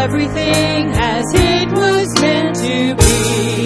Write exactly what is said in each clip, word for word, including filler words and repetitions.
everything as it was meant to be.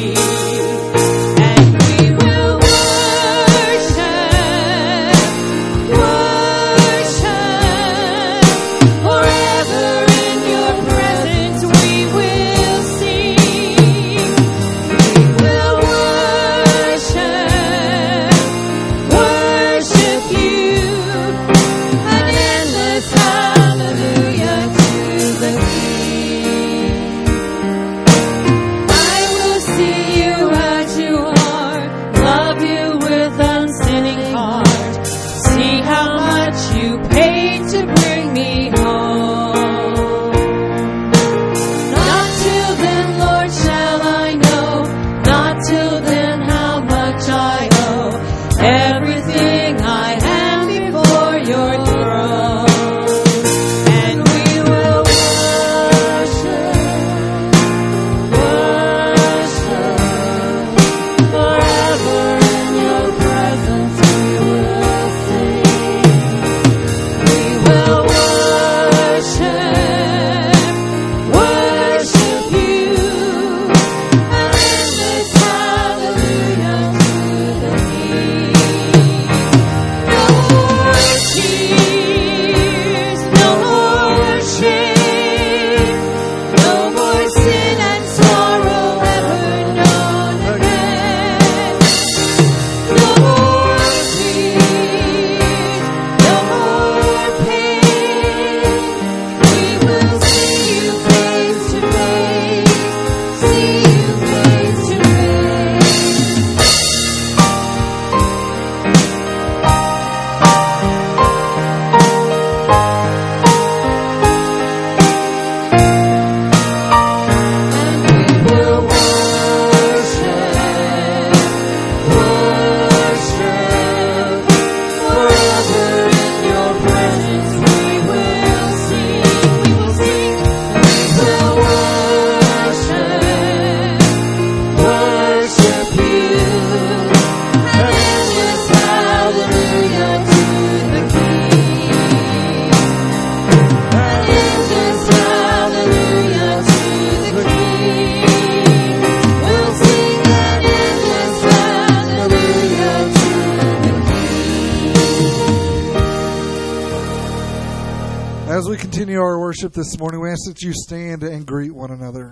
Worship this morning, we ask that you stand and greet one another.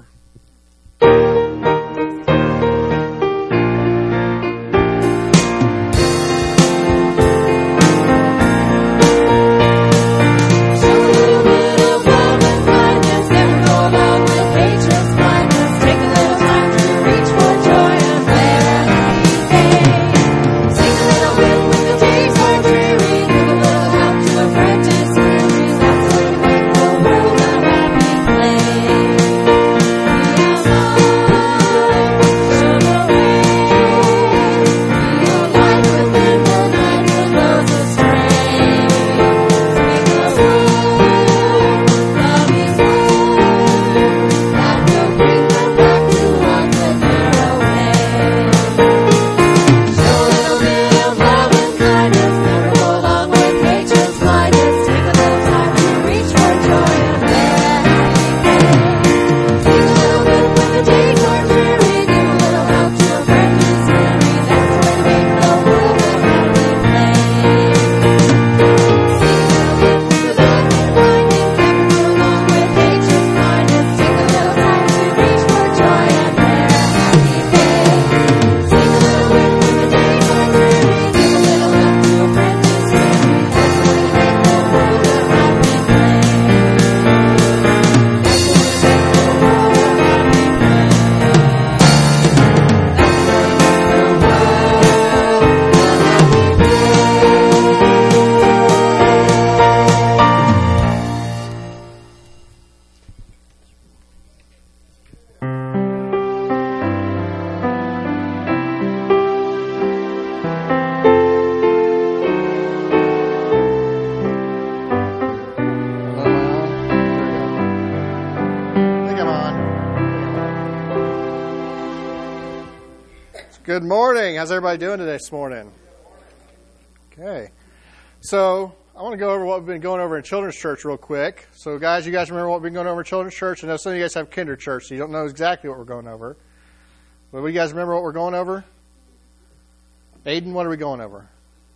Good morning. How's everybody doing today this morning? Okay. So I want to go over what we've been going over in children's church real quick. So, guys, you guys remember what we've been going over in children's church? I know some of you guys have kinder church, so you don't know exactly what we're going over. But do you guys remember what we're going over? Aiden, what are we going over?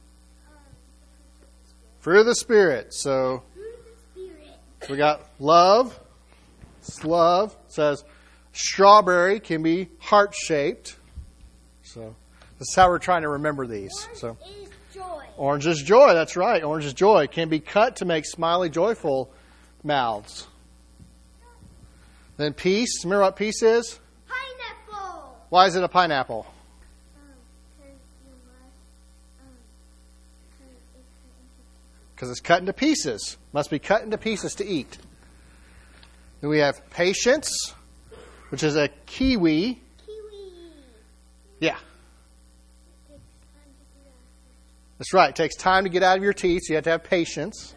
Fruit of the Spirit. So, we got love. It's love. It says strawberry can be heart-shaped. So, this is how we're trying to remember these. So. Orange is joy. That's right. Orange is joy. Can be cut to make smiley, joyful mouths. Then peace. Remember what peace is? Pineapple. Why is it a pineapple? Because it's cut into pieces. Must be cut into pieces to eat. Then we have patience, which is a kiwi. Kiwi. Yeah. That's right. It takes time to get out of your teeth, so you have to have patience.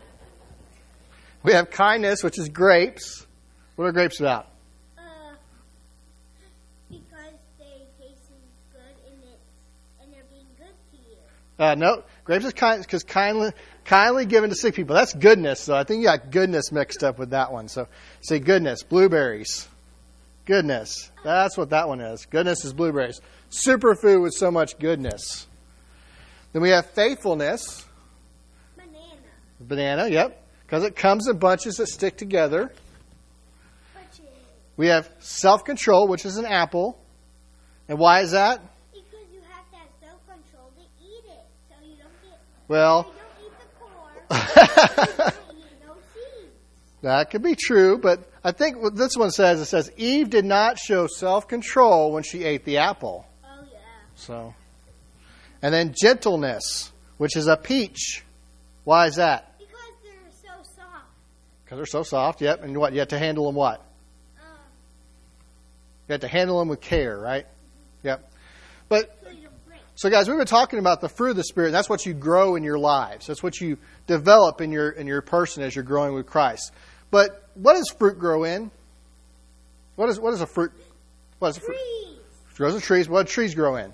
We have kindness, which is grapes. What are grapes about? Uh, because they taste good and, it, and they're being good to you. Uh, no, grapes is kind because kindly, kindly given to sick people. That's goodness, so I think you got goodness mixed up with that one. So say goodness, blueberries. Goodness. That's what that one is. Goodness is blueberries. Superfood with so much goodness. Then we have faithfulness. Banana. Banana, yep. Because it comes in bunches that stick together. Bunches. We have self-control, which is an apple. And why is that? Because you have to have self-control to eat it. So you don't get... Well... You don't eat the core. You don't eat no seeds. That could be true, but I think what this one says, it says, Eve did not show self-control when she ate the apple. Oh, yeah. So... And then gentleness, which is a peach. Why is that? Because they're so soft. Because they're so soft, yep. And what? You have to handle them what? Uh, You have to handle them with care, right? Yep. But, so you don't break. so guys, we've been talking about the fruit of the Spirit. That's what you grow in your lives. That's what you develop in your in your person as you're growing with Christ. But what does fruit grow in? What is what is a fruit? What is a fruit? Trees. It grows in trees. What do trees grow in?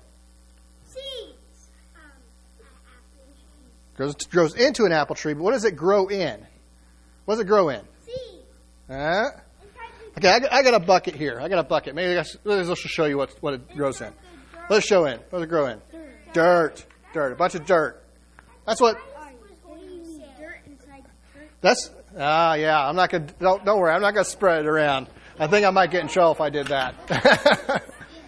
Grows, grows into an apple tree, but what does it grow in? What does it grow in? Seeds. Uh, okay, I got, I got a bucket here. I got a bucket. Maybe I should, let's just show you what, what it grows in. Let's show in. What does it grow in? Dirt. Dirt. A bunch of dirt. That's what. That's. Ah, yeah. I'm not gonna. Don't, don't worry. I'm not gonna spread it around. I think I might get in trouble if I did that.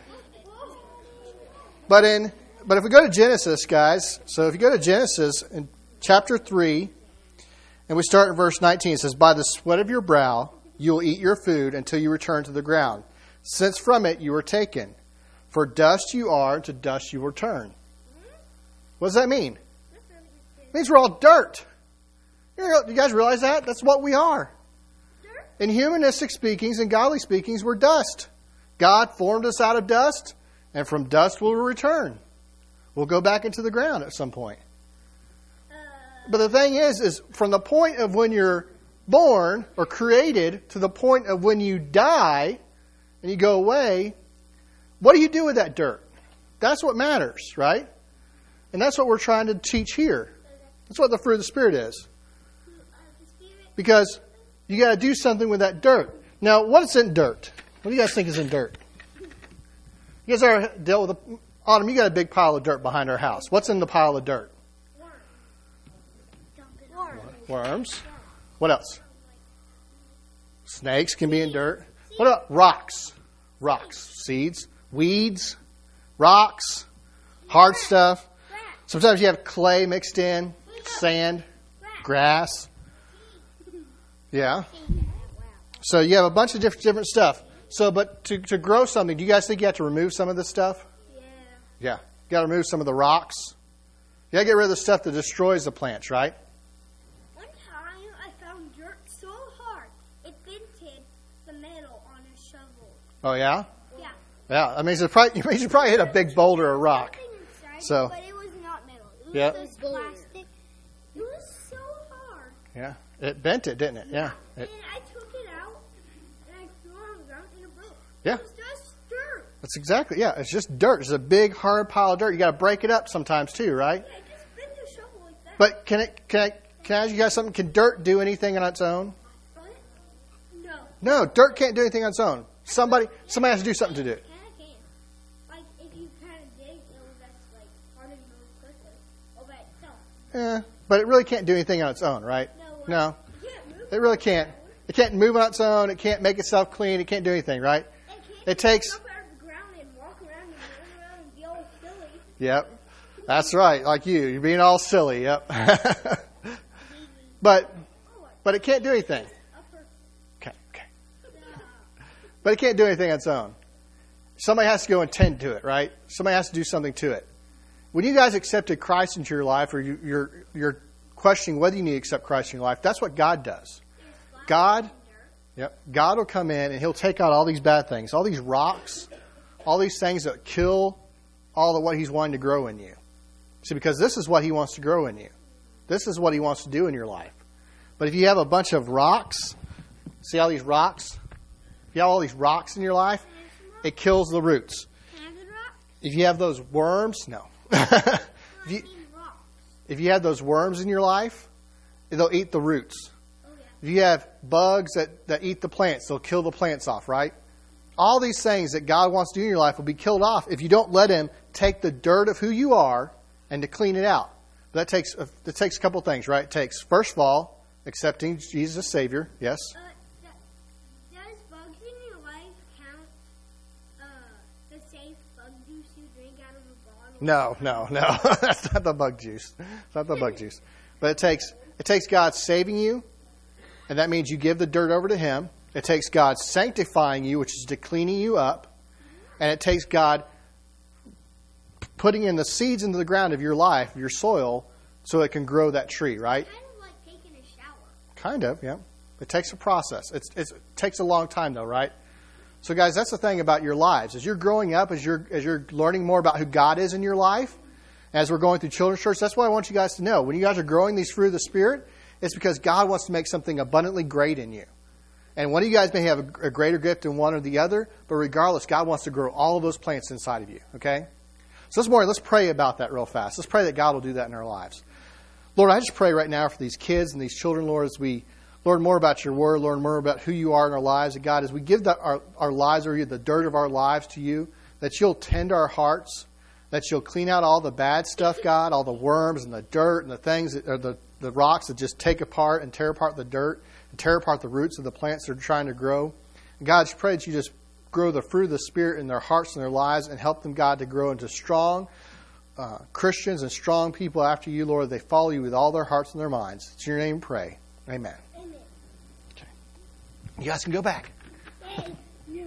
But in. But if we go to Genesis, guys, so if you go to Genesis in chapter three, and we start in verse nineteen, it says, by the sweat of your brow you will eat your food until you return to the ground, since from it you were taken. For dust you are, to dust you will return. What does that mean? It means we're all dirt. You guys realize that? That's what we are. In humanistic speakings and godly speakings, we're dust. God formed us out of dust, and from dust we'll return. We'll go back into the ground at some point. But the thing is, is from the point of when you're born or created to the point of when you die and you go away, what do you do with that dirt? That's what matters, right? And that's what we're trying to teach here. That's what the fruit of the Spirit is. Because you got to do something with that dirt. Now, what's in dirt? What do you guys think is in dirt? You guys ever dealt with a... Autumn, you got a big pile of dirt behind our house. What's in the pile of dirt? Worms. Worms. What else? Snakes can be in dirt. What about rocks? Rocks. Seeds. Weeds. Rocks. Hard stuff. Sometimes you have clay mixed in. Sand. Grass. Yeah. So you have a bunch of different different stuff. So, but to, to grow something, do you guys think you have to remove some of this stuff? Yeah. You got to remove some of the rocks. You got to get rid of the stuff that destroys the plants, right? One time I found dirt so hard it dented the metal on a shovel. Oh, yeah? Yeah. Yeah. I mean, it probably, it means you probably hit a big boulder or rock. Inside, So. But it was not metal. It was Yep. just plastic. It was so hard. Yeah. It bent it, didn't it? Yeah. And It, I took it out and I threw it on the ground and it broke. Yeah. It was just dirt. that's exactly, yeah. It's just dirt. It's a big, hard pile of dirt. You got to break it up sometimes too, right? Yeah, I just bent the shovel like that. But can it, can I, Can I ask you guys something? Can dirt do anything on its own? No. No, dirt can't do anything on its own. Somebody somebody has to do something to do it. Kind of can. Like, if you kind of dig, it'll just, like, harden most quickly. All by itself. Yeah, but it really can't do anything on its own, right? No. uh, No, You can't move it really can't. It can't move on its own. It can't make itself clean. It can't do anything, right? It can't It takes... jump out of the ground and walk around and run around and be all silly. Yep, that's right, like you. You're being all silly, yep. but but it can't do anything. Upper. Okay, okay. But it can't do anything on its own. Somebody has to go and tend to it, right? Somebody has to do something to it. When you guys accepted Christ into your life, or you, you're you're questioning whether you need to accept Christ in your life, that's what God does. God, yep, God will come in and He'll take out all these bad things, all these rocks, all these things that kill all of what He's wanting to grow in you. See, because this is what He wants to grow in you. This is what He wants to do in your life. But if you have a bunch of rocks, see all these rocks? If you have all these rocks in your life, it kills the roots. Can I have the rock? If you have those worms, no. if, you, if you have those worms in your life, they'll eat the roots. Oh, yeah. If you have bugs that, that eat the plants, they'll kill the plants off, right? All these things that God wants to do in your life will be killed off if you don't let Him take the dirt of who you are and to clean it out. But that takes a, that takes a couple things, right? It takes, first of all, accepting Jesus as Savior. Yes? Uh, th- does bugs in your life count uh, the safe bug juice you drink out of a bottle? No, no, no. That's not the bug juice. It's not the bug juice. But it takes it takes God saving you, and that means you give the dirt over to Him. It takes God sanctifying you, which is to cleaning you up. And it takes God putting in the seeds into the ground of your life, your soil, so it can grow that tree, right? Kind of like taking a shower. Kind of, yeah. It takes a process. It's, it's, it takes a long time, though, right? So, guys, that's the thing about your lives. As you're growing up, as you're as you're learning more about who God is in your life, as we're going through Children's Church, that's what I want you guys to know. When you guys are growing these fruit of the Spirit, it's because God wants to make something abundantly great in you. And one of you guys may have a, a greater gift in one or the other, but regardless, God wants to grow all of those plants inside of you, okay? So this morning, let's pray about that real fast. Let's pray that God will do that in our lives. Lord, I just pray right now for these kids and these children, Lord, as we learn more about your word, learn more about who you are in our lives. And God, as we give the, our, our lives, or the dirt of our lives to you, that you'll tend our hearts, that you'll clean out all the bad stuff, God, all the worms and the dirt and the things, that, or the, the rocks that just take apart and tear apart the dirt and tear apart the roots of the plants that are trying to grow. And God, I just pray that you just grow the fruit of the Spirit in their hearts and their lives and help them, God, to grow into strong uh, Christians and strong people after you, Lord. They follow you with all their hearts and their minds. It's in your name we pray. Amen. Amen. Okay. You guys can go back. Hey, no.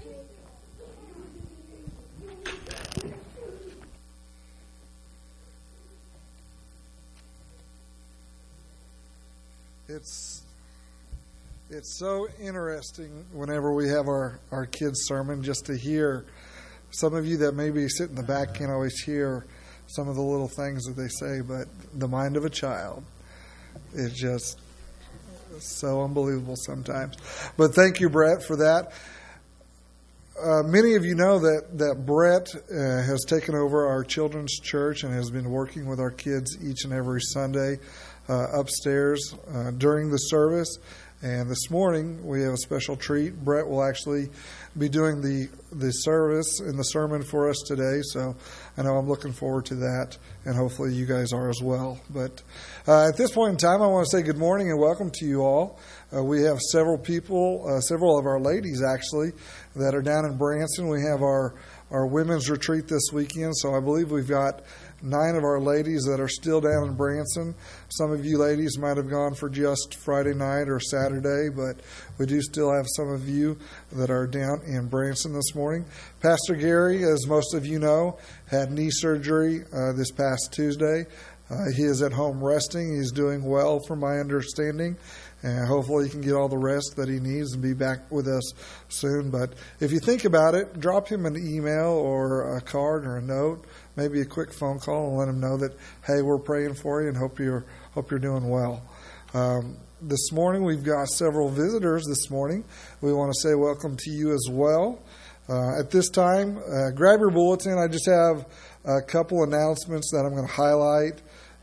It's it's so interesting whenever we have our, our kids' sermon just to hear. Some of you that maybe sit in the back can't always hear some of the little things that they say, but the mind of a child is just so unbelievable sometimes. But thank you, Brett, for that. Uh, many of you know that, that Brett uh, has taken over our children's church and has been working with our kids each and every Sunday uh, upstairs uh, during the service. And this morning we have a special treat. Brett will actually be doing the, the service and the sermon for us today. So I know I'm looking forward to that, and hopefully you guys are as well. But uh, at this point in time, I want to say good morning and welcome to you all. Uh, we have several people, uh, several of our ladies actually, that are down in Branson. We have our, our women's retreat this weekend, so I believe we've got nine of our ladies that are still down in Branson. Some of you ladies might have gone for just Friday night or Saturday, but we do still have some of you that are down in Branson this morning. Pastor Gary, as most of you know, had knee surgery uh, this past Tuesday. Uh, he is at home resting. He's doing well from my understanding. And hopefully he can get all the rest that he needs and be back with us soon. But if you think about it, drop him an email or a card or a note, maybe a quick phone call, and let him know that, hey, we're praying for you and hope you're hope you're doing well. Um, this morning we've got several visitors this morning. We want to say welcome to you as well. Uh, at this time, uh, grab your bulletin. I just have a couple announcements that I'm going to highlight.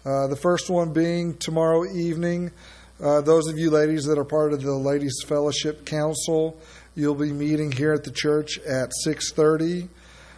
Uh, the first one being tomorrow evening. Uh, those of you ladies that are part of the Ladies Fellowship Council, you'll be meeting here at the church at six thirty.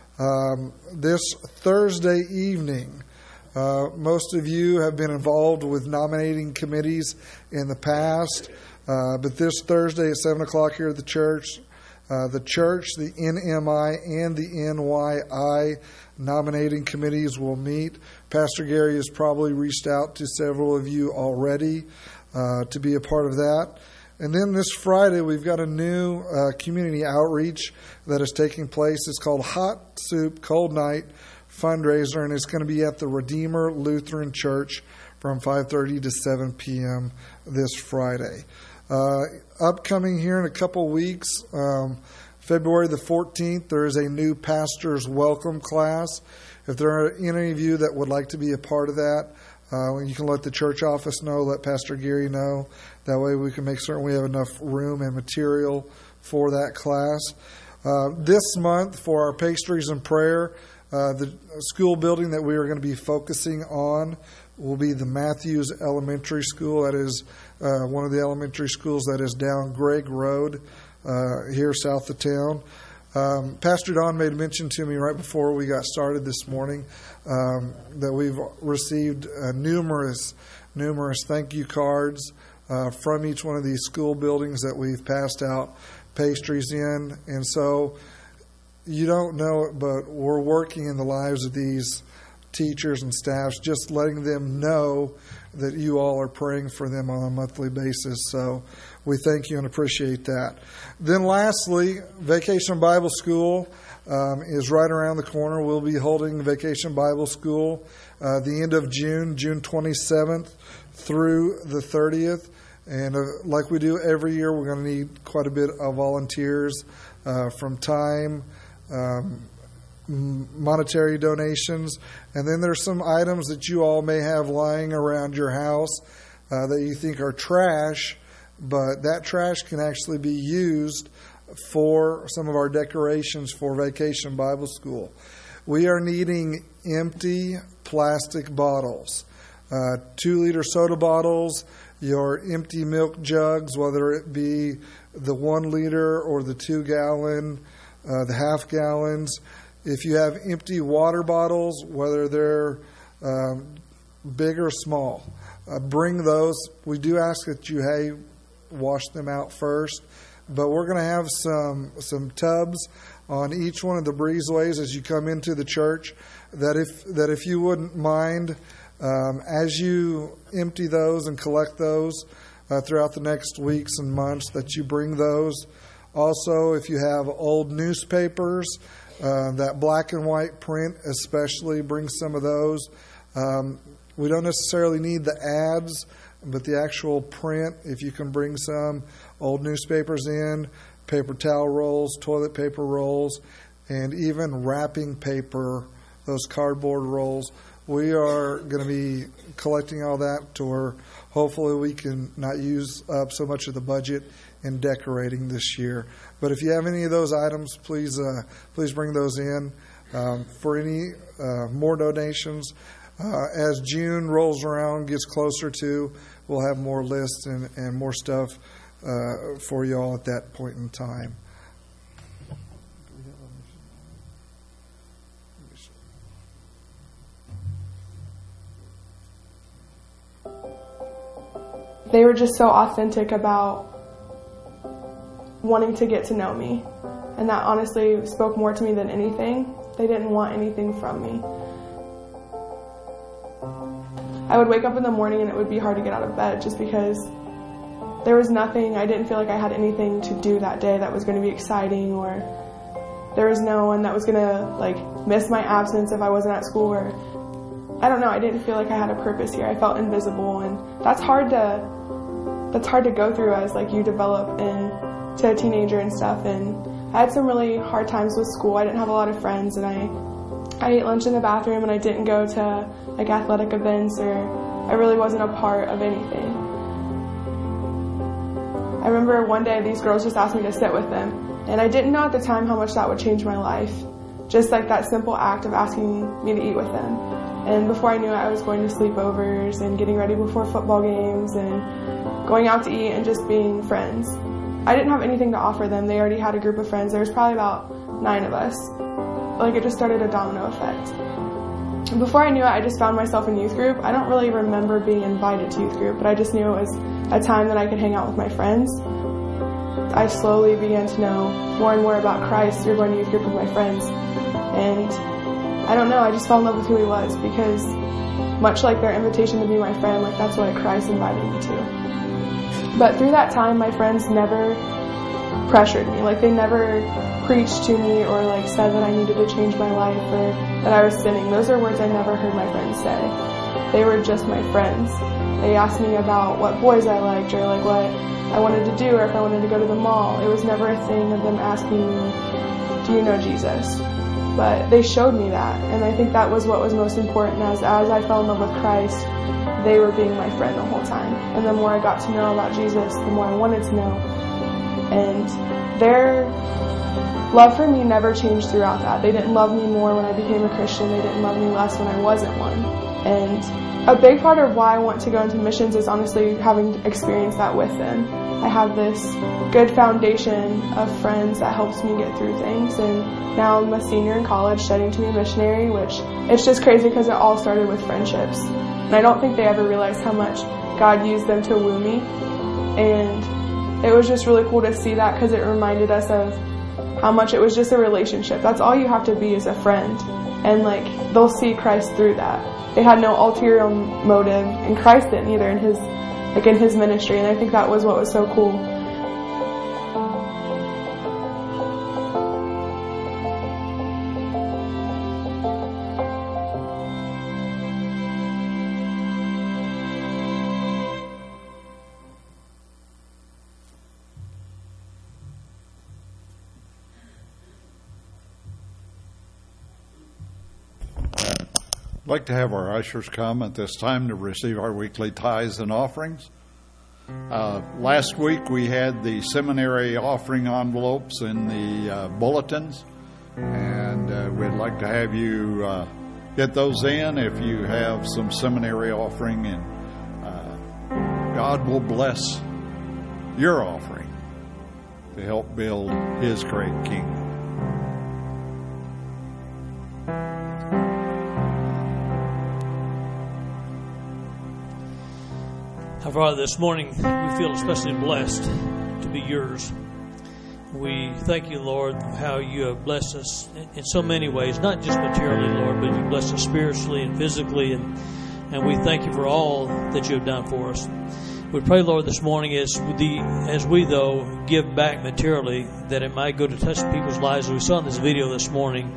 Um, this Thursday evening, uh, most of you have been involved with nominating committees in the past, uh, but this Thursday at seven o'clock here at the church, uh, the church, the N M I, and the N Y I nominating committees will meet. Pastor Gary has probably reached out to several of you already uh, to be a part of that. And then this Friday, we've got a new uh, community outreach that is taking place. It's called Hot Soup Cold Night Fundraiser, and it's going to be at the Redeemer Lutheran Church from five thirty to seven p.m. this Friday. Uh, upcoming here in a couple weeks, um, February the fourteenth, there is a new pastor's welcome class. If there are any of you that would like to be a part of that, Uh, you can let the church office know, let Pastor Gary know. That way we can make certain we have enough room and material for that class. Uh, this month, for our pastries and prayer, uh, the school building that we are going to be focusing on will be the Matthews Elementary School. That is uh, one of the elementary schools that is down Gregg Road uh, here south of town. Um, Pastor Don made mention to me right before we got started this morning um, that we've received uh, numerous, numerous thank you cards uh, from each one of these school buildings that we've passed out pastries in. And so you don't know it, but we're working in the lives of these teachers and staffs, just letting them know that you all are praying for them on a monthly basis. So we thank you and appreciate that. Then lastly, Vacation Bible School um, is right around the corner. We'll be holding Vacation Bible School uh, the end of June, June twenty-seventh through the thirtieth. And uh, like we do every year, we're going to need quite a bit of volunteers uh, from time, um, monetary donations, and then there's some items that you all may have lying around your house uh, that you think are trash, but that trash can actually be used for some of our decorations for Vacation Bible School. We are needing empty plastic bottles, uh, two-liter soda bottles, your empty milk jugs, whether it be the one-liter or the two-gallon, uh, the half-gallons. If you have empty water bottles, whether they're um, big or small, uh, bring those. We do ask that you, hey, wash them out first. But we're going to have some some tubs on each one of the breezeways as you come into the church. That if that if you wouldn't mind, um, as you empty those and collect those uh, throughout the next weeks and months, that you bring those. Also, if you have old newspapers, Uh, that black and white print especially, bring some of those. Um, we don't necessarily need the ads, but the actual print, if you can bring some old newspapers in, paper towel rolls, toilet paper rolls, and even wrapping paper, those cardboard rolls. We are going to be collecting all that to where hopefully we can not use up so much of the budget in decorating this year. But if you have any of those items, please uh, please bring those in um, for any uh, more donations. Uh, as June rolls around, gets closer to, we'll have more lists and, and more stuff uh, for you all at that point in time. They were just so authentic about wanting to get to know me. And that honestly spoke more to me than anything. They didn't want anything from me. I would wake up in the morning and it would be hard to get out of bed just because there was nothing, I didn't feel like I had anything to do that day that was going to be exciting, or there was no one that was going to like miss my absence if I wasn't at school, or I don't know, I didn't feel like I had a purpose here. I felt invisible, and that's hard to that's hard to go through as like you develop into a teenager and stuff. And I had some really hard times with school. I didn't have a lot of friends, and I I ate lunch in the bathroom, and I didn't go to like athletic events, or I really wasn't a part of anything. I remember one day these girls just asked me to sit with them, and I didn't know at the time how much that would change my life. Just like that simple act of asking me to eat with them. And before I knew it, I was going to sleepovers and getting ready before football games and going out to eat and just being friends. I didn't have anything to offer them. They already had a group of friends. There was probably about nine of us. Like, it just started a domino effect. And before I knew it, I just found myself in youth group. I don't really remember being invited to youth group, but I just knew it was a time that I could hang out with my friends. I slowly began to know more and more about Christ through going to youth group with my friends. And I don't know, I just fell in love with who he was, because much like their invitation to be my friend, like that's what Christ invited me to. But through that time, my friends never pressured me. Like, they never preached to me or like said that I needed to change my life or that I was sinning. Those are words I never heard my friends say. They were just my friends. They asked me about what boys I liked or like what I wanted to do or if I wanted to go to the mall. It was never a thing of them asking me, do you know Jesus? But they showed me that, and I think that was what was most important. As as I fell in love with Christ, they were being my friend the whole time. And the more I got to know about Jesus, the more I wanted to know. And their love for me never changed throughout that. They didn't love me more when I became a Christian. They didn't love me less when I wasn't one. And a big part of why I want to go into missions is honestly having experienced that with them. I have this good foundation of friends that helps me get through things, and now I'm a senior in college studying to be a missionary, which it's just crazy because it all started with friendships. And I don't think they ever realized how much God used them to woo me. And it was just really cool to see that, because it reminded us of how much it was just a relationship. That's all you have to be, is a friend. And like, they'll see Christ through that. They had no ulterior motive, and Christ didn't either in his like in his ministry, and I think that was what was so cool. I'd like to have our ushers come at this time to receive our weekly tithes and offerings. Uh, last week we had the seminary offering envelopes in the uh, bulletins, and uh, we'd like to have you uh, get those in if you have some seminary offering, and uh, God will bless your offering to help build His great kingdom. Our Father, this morning we feel especially blessed to be yours. We thank you, Lord, how you have blessed us in so many ways, not just materially, Lord, but you blessed us spiritually and physically, and, and we thank you for all that you have done for us. We pray, Lord, this morning as, the, as we, though, give back materially, that it might go to touch people's lives. As we saw in this video this morning,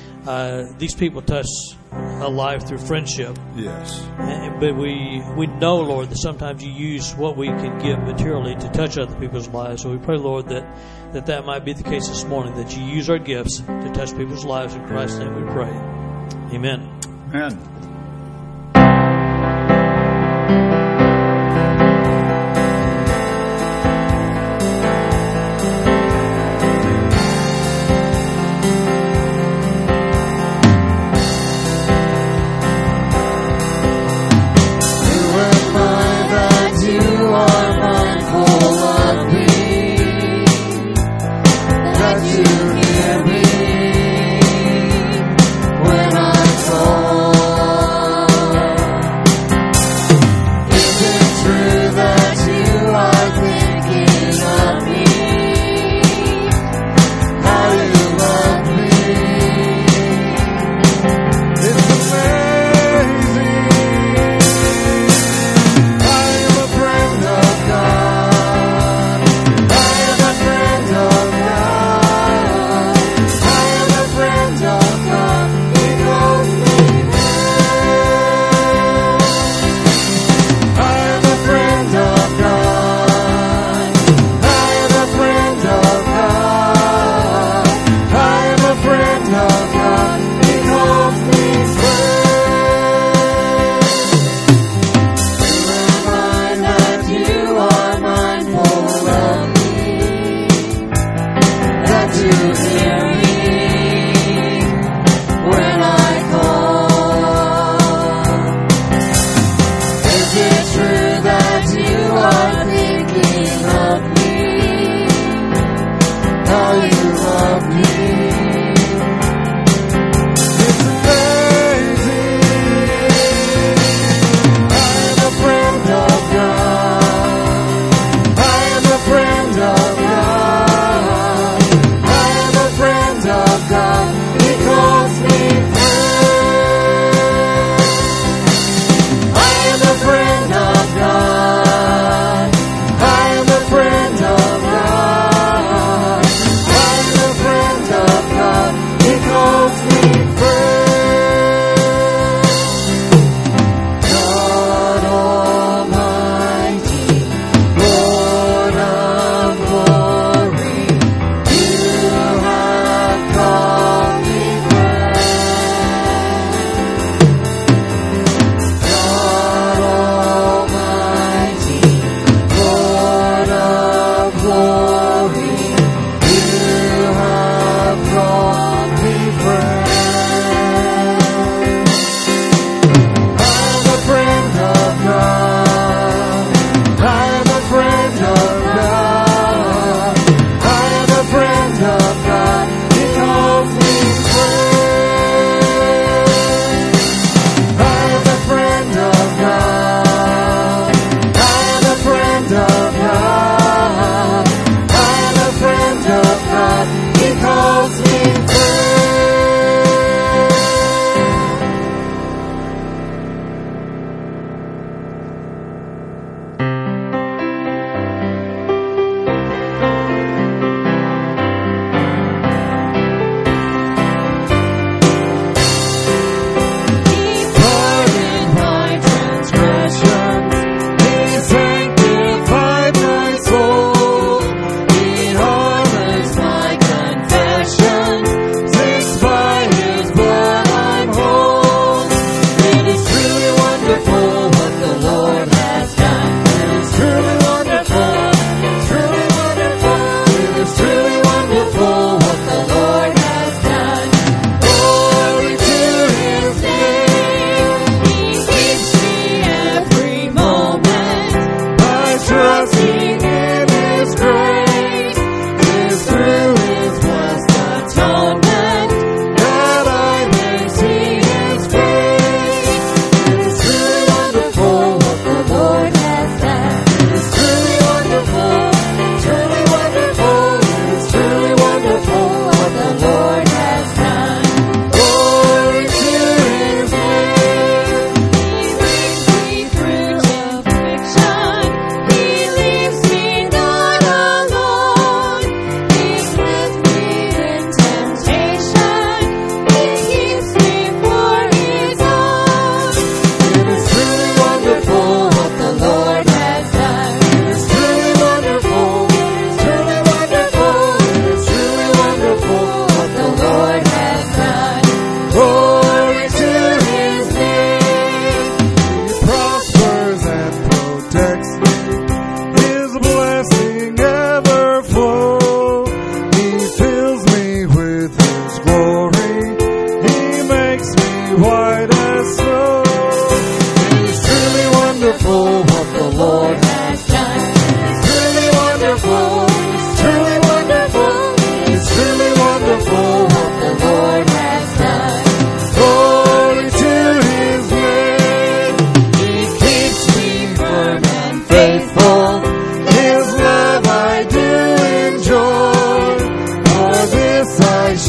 uh, these people touch a life through friendship. Yes. But we we know, Lord, that sometimes you use what we can give materially to touch other people's lives. So we pray, Lord, that that, that might be the case this morning, that you use our gifts to touch people's lives. In Christ's name we pray. Amen. Amen. When I call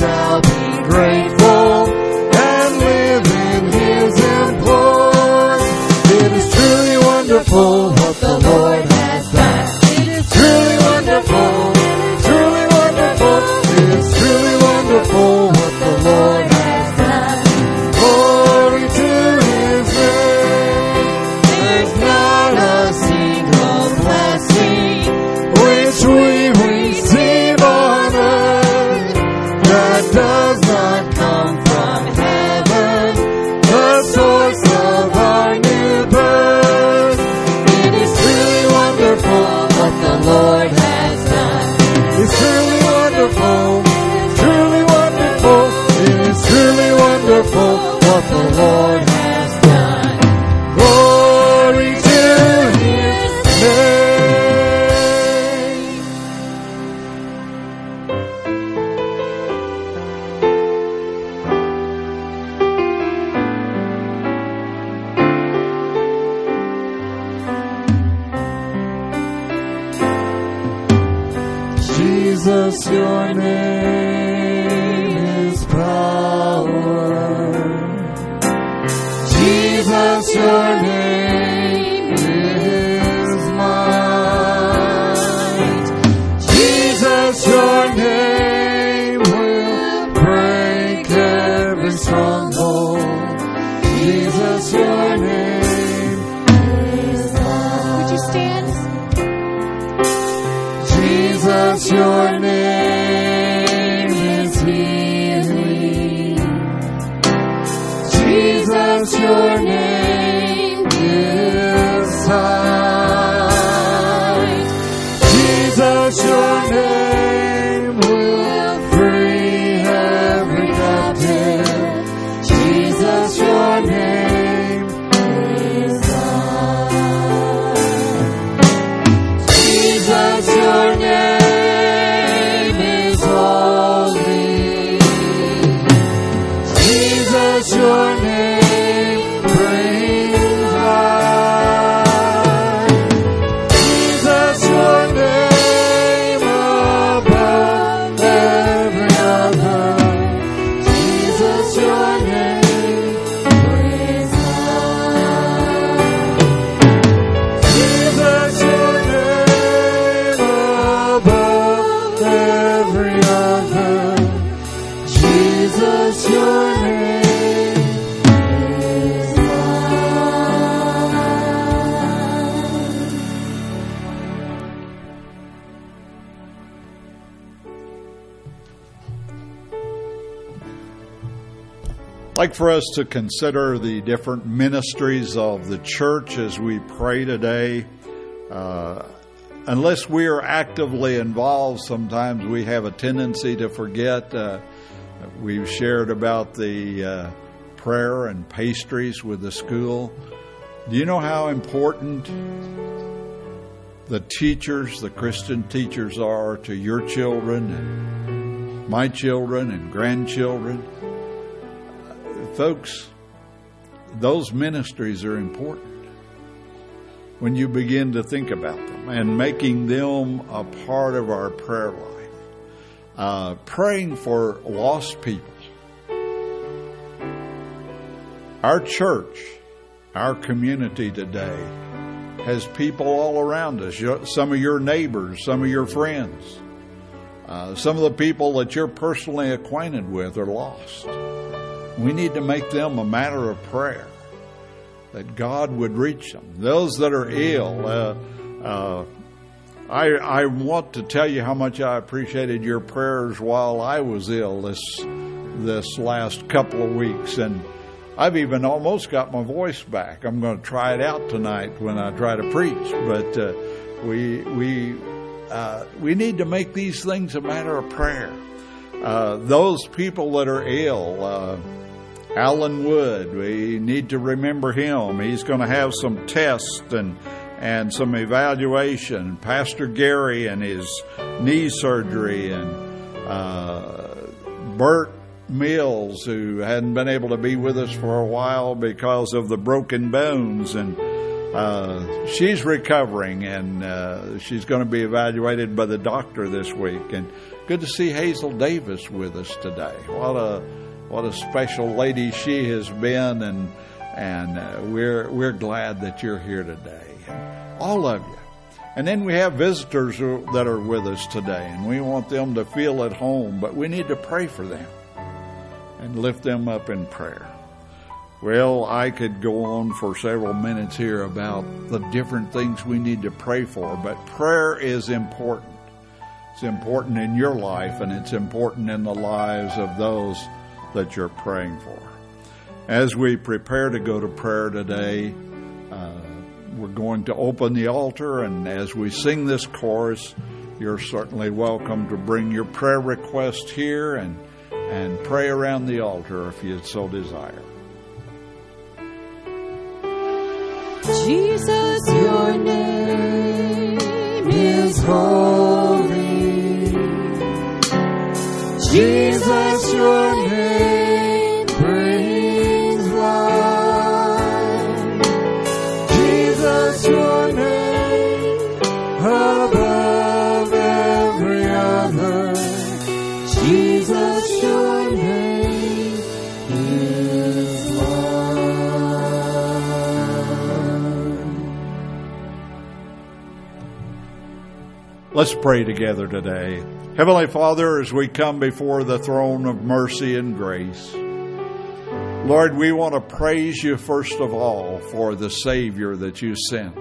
shall be grateful and live in His employ. It is truly wonderful what the Lord has done. It is truly wonderful, truly wonderful. It is truly wonderful what the Lord has done. Glory to His name. There's not a single blessing which we receive on earth that does not come from heaven, the source of our new birth. It is truly wonderful what the Lord has done. It's truly wonderful, truly wonderful. It is truly wonderful what the Lord has done. Glory to His name. Jesus, your name is power. Jesus, your name is might. Jesus, your name will break every stronghold. Jesus, your name is love. Would you stand? Jesus, your name is healing. Jesus, your name is sight. Jesus, your name will free every captive. Jesus, your name is love. Jesus, your name is holy. Jesus, your name brings life. Jesus, your name above every other. Jesus, your name brings life. Jesus, your name above every other. Jesus, your name is I'd like for us to consider the different ministries of the church as we pray today. Uh, unless we are actively involved, sometimes we have a tendency to forget. Uh, we've shared about the uh, prayer and pastries with the school. Do you know how important the teachers, the Christian teachers, are to your children and my children and grandchildren? Folks, those ministries are important when you begin to think about them and making them a part of our prayer life. Uh, praying for lost people. Our church, our community today has people all around us. Some of your neighbors, some of your friends, uh, some of the people that you're personally acquainted with are lost. We need to make them a matter of prayer, that God would reach them. Those that are ill, uh, uh, I, I want to tell you how much I appreciated your prayers while I was ill this this last couple of weeks, and I've even almost got my voice back. I'm going to try it out tonight when I try to preach, but uh, we we uh, we need to make these things a matter of prayer. Uh, those people that are ill. Uh, Alan Wood, we need to remember him. He's going to have some tests and and some evaluation. Pastor Gary and his knee surgery, and uh, Bert Mills, who hadn't been able to be with us for a while because of the broken bones, and uh, she's recovering, and uh, she's going to be evaluated by the doctor this week. And Good to see Hazel Davis with us today. What a what a special lady she has been, and and uh, we're we're glad that you're here today. All of you. And then we have visitors who, that are with us today, and we want them to feel at home, but we need to pray for them and lift them up in prayer. Well, I could go on for several minutes here about the different things we need to pray for, but prayer is important. It's important in your life, and it's important in the lives of those that you're praying for. As we prepare to go to prayer today, uh, we're going to open the altar, and as we sing this chorus, you're certainly welcome to bring your prayer request here and, and pray around the altar if you so desire. Jesus, your name is holy. Jesus, your name brings life. Jesus, your name above every other. Jesus, your name is Let's pray together today. Heavenly Father, as we come before the throne of mercy and grace, Lord, we want to praise you first of all for the Savior that you sent.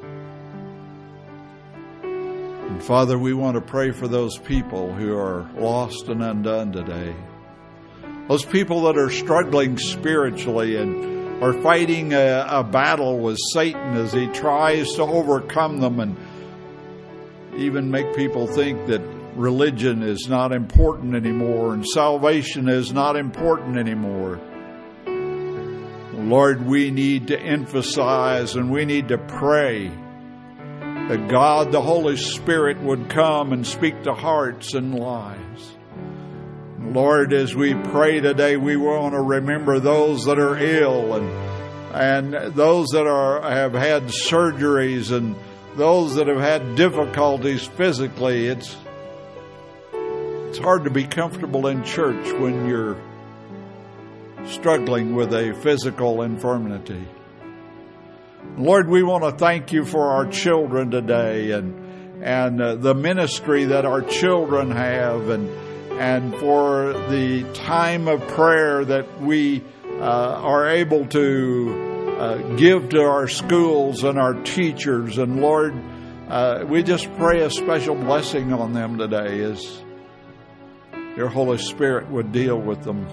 And Father, we want to pray for those people who are lost and undone today. Those people that are struggling spiritually and are fighting a, a battle with Satan as he tries to overcome them and even make people think that religion is not important anymore and salvation is not important anymore. Lord, we need to emphasize and we need to pray that God, the Holy Spirit, would come and speak to hearts and lives. Lord, as we pray today, we want to remember those that are ill and and those that are have had surgeries and those that have had difficulties physically. It's it's hard to be comfortable in church when you're struggling with a physical infirmity. Lord, we want to thank you for our children today and and uh, the ministry that our children have and and for the time of prayer that we uh, are able to Uh, give to our schools and our teachers. And Lord, uh, we just pray a special blessing on them today as your Holy Spirit would deal with them.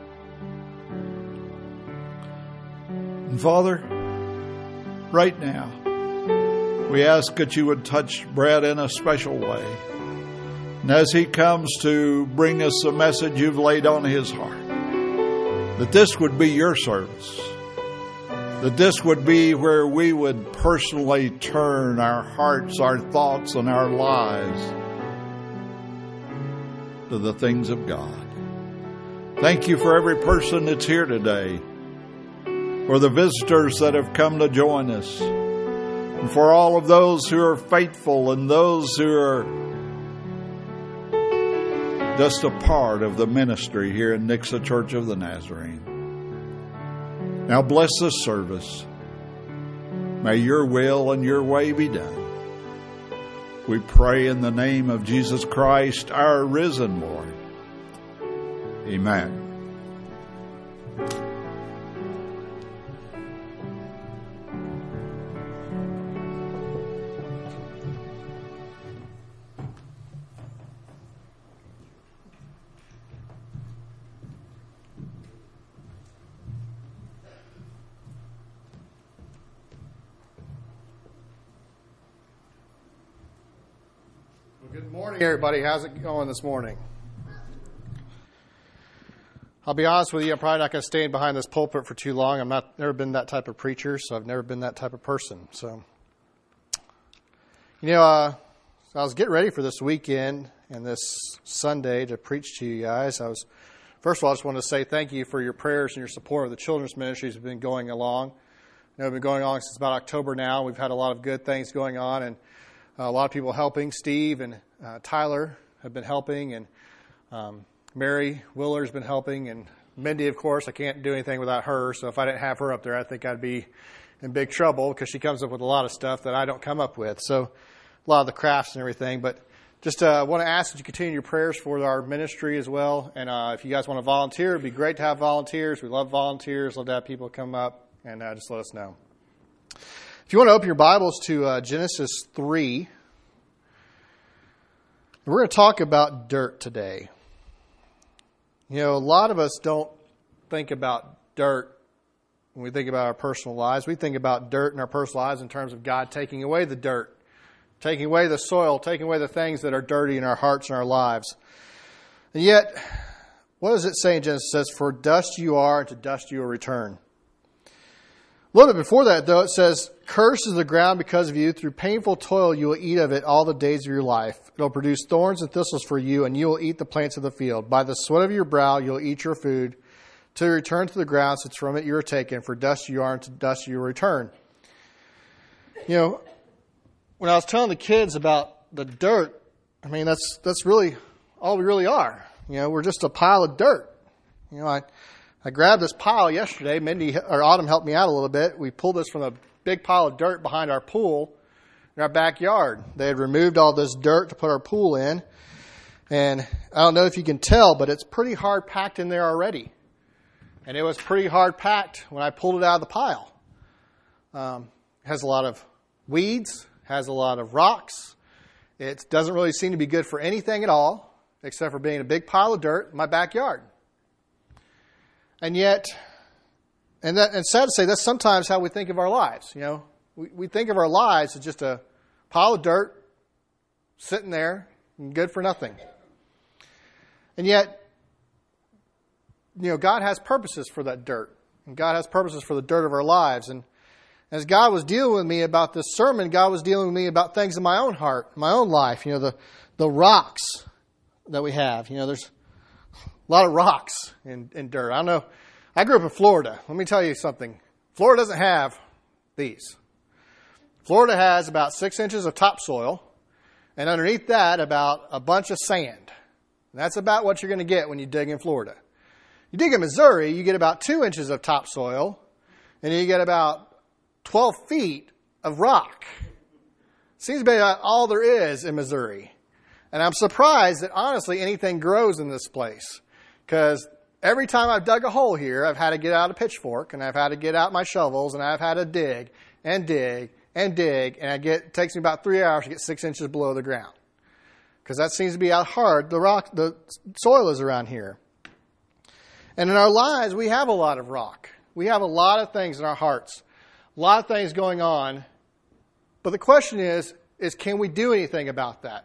And Father, right now, we ask that you would touch Brad in a special way. And as he comes to bring us a message you've laid on his heart, that this would be your service. That this would be where we would personally turn our hearts, our thoughts, and our lives to the things of God. Thank you for every person that's here today, for the visitors that have come to join us, and for all of those who are faithful and those who are just a part of the ministry here in Nixa Church of the Nazarene. Now bless this service. May your will and your way be done. We pray in the name of Jesus Christ, our risen Lord. Amen. Good morning, everybody. How's it going this morning? I'll be honest with you, I'm probably not going to stand behind this pulpit for too long. I'm not never been that type of preacher, so I've never been that type of person. So, you know, uh, I was getting ready for this weekend and this Sunday to preach to you guys. I was, first of all, I just want to say thank you for your prayers and your support of the children's ministries have been going along. You know, we've been going on since about October now. We've had a lot of good things going on and a lot of people helping. Steve and uh, Tyler have been helping, and um, Mary Willer's been helping, and Mindy, of course, I can't do anything without her. So if I didn't have her up there, I think I'd be in big trouble because she comes up with a lot of stuff that I don't come up with. So a lot of the crafts and everything. But just uh, want to ask that you continue your prayers for our ministry as well. And uh, if you guys want to volunteer, it'd be great to have volunteers. We love volunteers. Love to have people come up and uh, just let us know. If you want to open your Bibles to uh, Genesis three, we're going to talk about dirt today. You know, a lot of us don't think about dirt when we think about our personal lives. We think about dirt in our personal lives in terms of God taking away the dirt, taking away the soil, taking away the things that are dirty in our hearts and our lives. And yet, what does it say in Genesis? It says, "For dust you are, and to dust you will return." A little bit before that, though, it says, "Cursed is the ground because of you. Through painful toil you will eat of it all the days of your life. It will produce thorns and thistles for you, and you will eat the plants of the field. By the sweat of your brow you will eat your food, till you return to the ground, since from it you are taken. For dust you are, and to dust you will return." You know, when I was telling the kids about the dirt, I mean, that's that's really all we really are. You know, we're just a pile of dirt. You know, I... I grabbed this pile yesterday. Mindy or Autumn helped me out a little bit. We pulled this from a big pile of dirt behind our pool in our backyard. They had removed all this dirt to put our pool in. And I don't know if you can tell, but it's pretty hard packed in there already. And it was pretty hard packed when I pulled it out of the pile. Um, it has a lot of weeds, has a lot of rocks. It doesn't really seem to be good for anything at all, except for being a big pile of dirt in my backyard. And yet, and that, and sad to say, that's sometimes how we think of our lives. You know, we, we think of our lives as just a pile of dirt sitting there and good for nothing. And yet, you know, God has purposes for that dirt. And God has purposes for the dirt of our lives. And as God was dealing with me about this sermon, God was dealing with me about things in my own heart, my own life. You know, the, the rocks that we have. You know, there's a lot of rocks and, and dirt. I don't know. I grew up in Florida. Let me tell you something. Florida doesn't have these. Florida has about six inches of topsoil, and underneath that, about a bunch of sand. And that's about what you're going to get when you dig in Florida. You dig in Missouri, you get about two inches of topsoil, and you get about twelve feet of rock. Seems to be about all there is in Missouri. And I'm surprised that, honestly, anything grows in this place. Because every time I've dug a hole here, I've had to get out a pitchfork, and I've had to get out my shovels, and I've had to dig and dig and dig, and I get it takes me about three hours to get six inches below the ground. Because that seems to be how hard the rock, the soil is around here. And in our lives, we have a lot of rock. We have a lot of things in our hearts, a lot of things going on. But the question is, is can we do anything about that?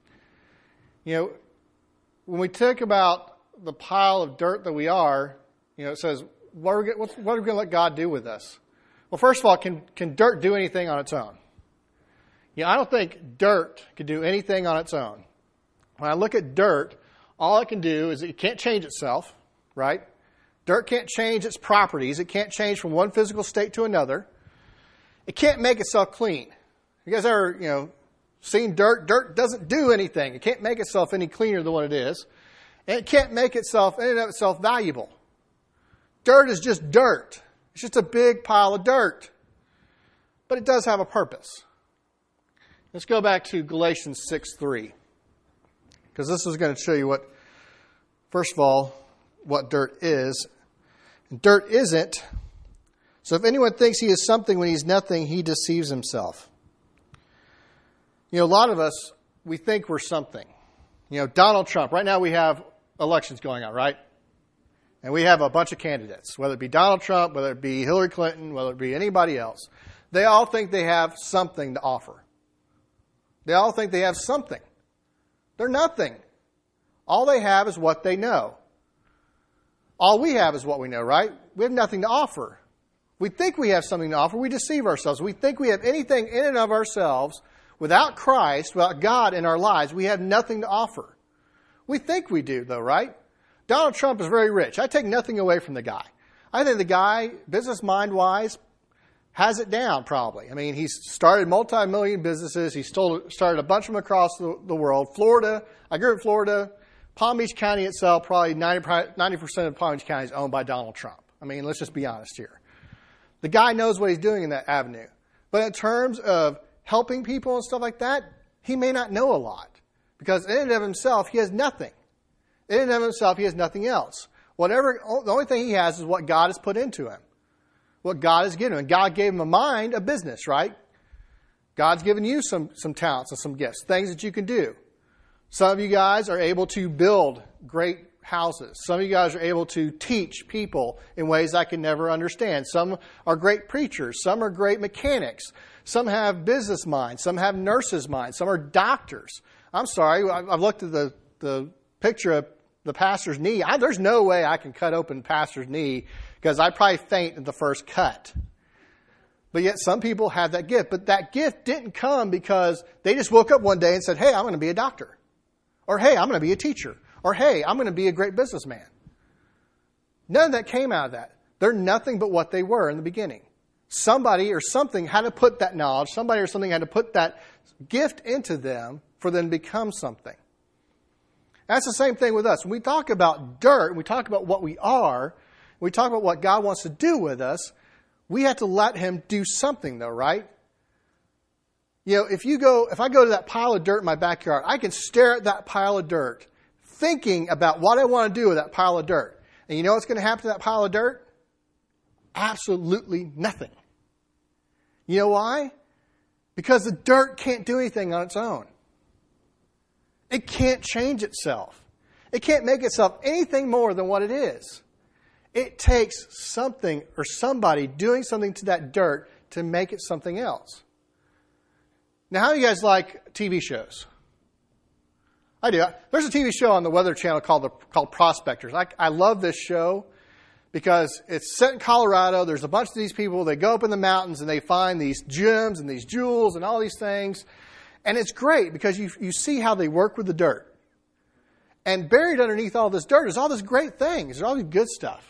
You know, when we think about the pile of dirt that we are, you know, it says, what are we, what are we going to let God do with us? Well, first of all, can, can dirt do anything on its own? You know, I don't think dirt can do anything on its own. When I look at dirt, all it can do is it can't change itself, right? Dirt can't change its properties. It can't change from one physical state to another. It can't make itself clean. You guys ever, you know, seen dirt? Dirt doesn't do anything. It can't make itself any cleaner than what it is. And it can't make itself, in and of itself, valuable. Dirt is just dirt. It's just a big pile of dirt. But it does have a purpose. Let's go back to Galatians six three. Because this is going to show you what, first of all, what dirt is. And dirt isn't. So if anyone thinks he is something when he's nothing, he deceives himself. You know, a lot of us, we think we're something. You know, Donald Trump. Right now we have elections going on, right? And we have a bunch of candidates, whether it be Donald Trump, whether it be Hillary Clinton, whether it be anybody else. They all think they have something to offer. They all think they have something. They're nothing. All they have is what they know. All we have is what we know, right? We have nothing to offer. We think we have something to offer. We deceive ourselves. We think we have anything in and of ourselves. Without Christ, without God in our lives, we have nothing to offer. We think we do, though, right? Donald Trump is very rich. I take nothing away from the guy. I think the guy, business mind-wise, has it down probably. I mean, he's started multi-million businesses. He's started a bunch of them across the, the world. Florida, I grew up in Florida. Palm Beach County itself, probably ninety percent of Palm Beach County is owned by Donald Trump. I mean, let's just be honest here. The guy knows what he's doing in that avenue. But in terms of helping people and stuff like that, he may not know a lot. Because in and of himself, he has nothing. In and of himself, he has nothing else. Whatever, the only thing he has is what God has put into him. What God has given him. And God gave him a mind, a business, right? God's given you some, some talents and some gifts, things that you can do. Some of you guys are able to build great houses. Some of you guys are able to teach people in ways I can never understand. Some are great preachers. Some are great mechanics. Some have business minds. Some have nurses' minds. Some are doctors. I'm sorry, I've looked at the, the picture of the pastor's knee. I, there's no way I can cut open pastor's knee because I'd probably faint at the first cut. But yet some people have that gift. But that gift didn't come because they just woke up one day and said, hey, I'm going to be a doctor. Or, hey, I'm going to be a teacher. Or, hey, I'm going to be a great businessman. None of that came out of that. They're nothing but what they were in the beginning. Somebody or something had to put that knowledge, somebody or something had to put that gift into them for them to become something. That's the same thing with us. When we talk about dirt, we talk about what we are, we talk about what God wants to do with us, we have to let Him do something though, right? You know, if you go, if I go to that pile of dirt in my backyard, I can stare at that pile of dirt, thinking about what I want to do with that pile of dirt. And you know what's going to happen to that pile of dirt? Absolutely nothing. You know why? Because the dirt can't do anything on its own. It can't change itself. It can't make itself anything more than what it is. It takes something or somebody doing something to that dirt to make it something else. Now, how do you guys like T V shows? I do. There's a T V show on the Weather Channel called the, called Prospectors. I, I love this show because it's set in Colorado. There's a bunch of these people. They go up in the mountains and they find these gems and these jewels and all these things. And it's great because you, you see how they work with the dirt. And buried underneath all this dirt is all this great things. There's all this good stuff.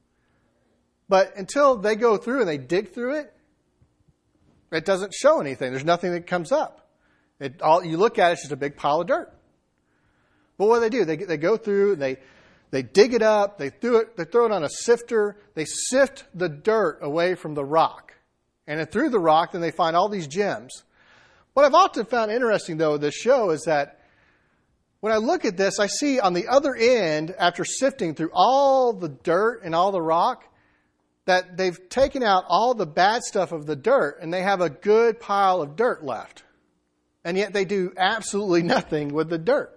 But until they go through and they dig through it, it doesn't show anything. There's nothing that comes up. It, all you look at it, it's just a big pile of dirt. But what do they do? They they go through, they they dig it up, they throw it, they throw it on a sifter, they sift the dirt away from the rock. And then through the rock, then they find all these gems. What I've often found interesting, though, with this show is that when I look at this, I see on the other end, after sifting through all the dirt and all the rock, that they've taken out all the bad stuff of the dirt and they have a good pile of dirt left. And yet they do absolutely nothing with the dirt.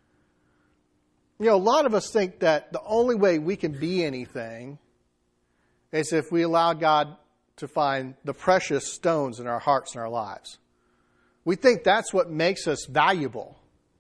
You know, a lot of us think that the only way we can be anything is if we allow God to find the precious stones in our hearts and our lives. We think that's what makes us valuable.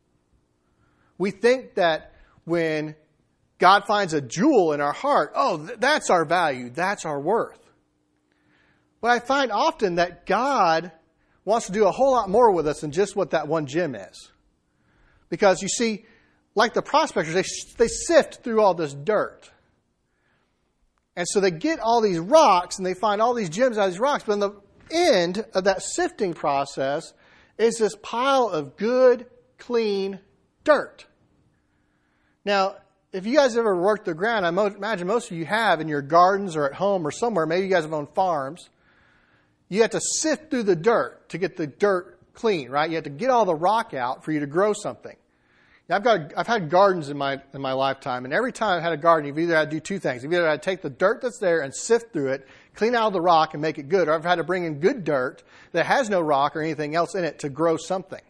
We think that when God finds a jewel in our heart, oh, th- that's our value, that's our worth. But I find often that God wants to do a whole lot more with us than just what that one gem is. Because you see, like the prospectors, they, they sift through all this dirt. And so they get all these rocks and they find all these gems out of these rocks. But in the end of that sifting process is this pile of good, clean dirt. Now, if you guys ever worked the ground, I imagine most of you have in your gardens or at home or somewhere. Maybe you guys have owned farms. You have to sift through the dirt to get the dirt clean, right? You have to get all the rock out for you to grow something. Now, I've got I've had gardens in my in my lifetime, and every time I've had a garden, you've either had to do two things. You've either had to take the dirt that's there and sift through it, clean out the rock and make it good, or I've had to bring in good dirt that has no rock or anything else in it to grow something.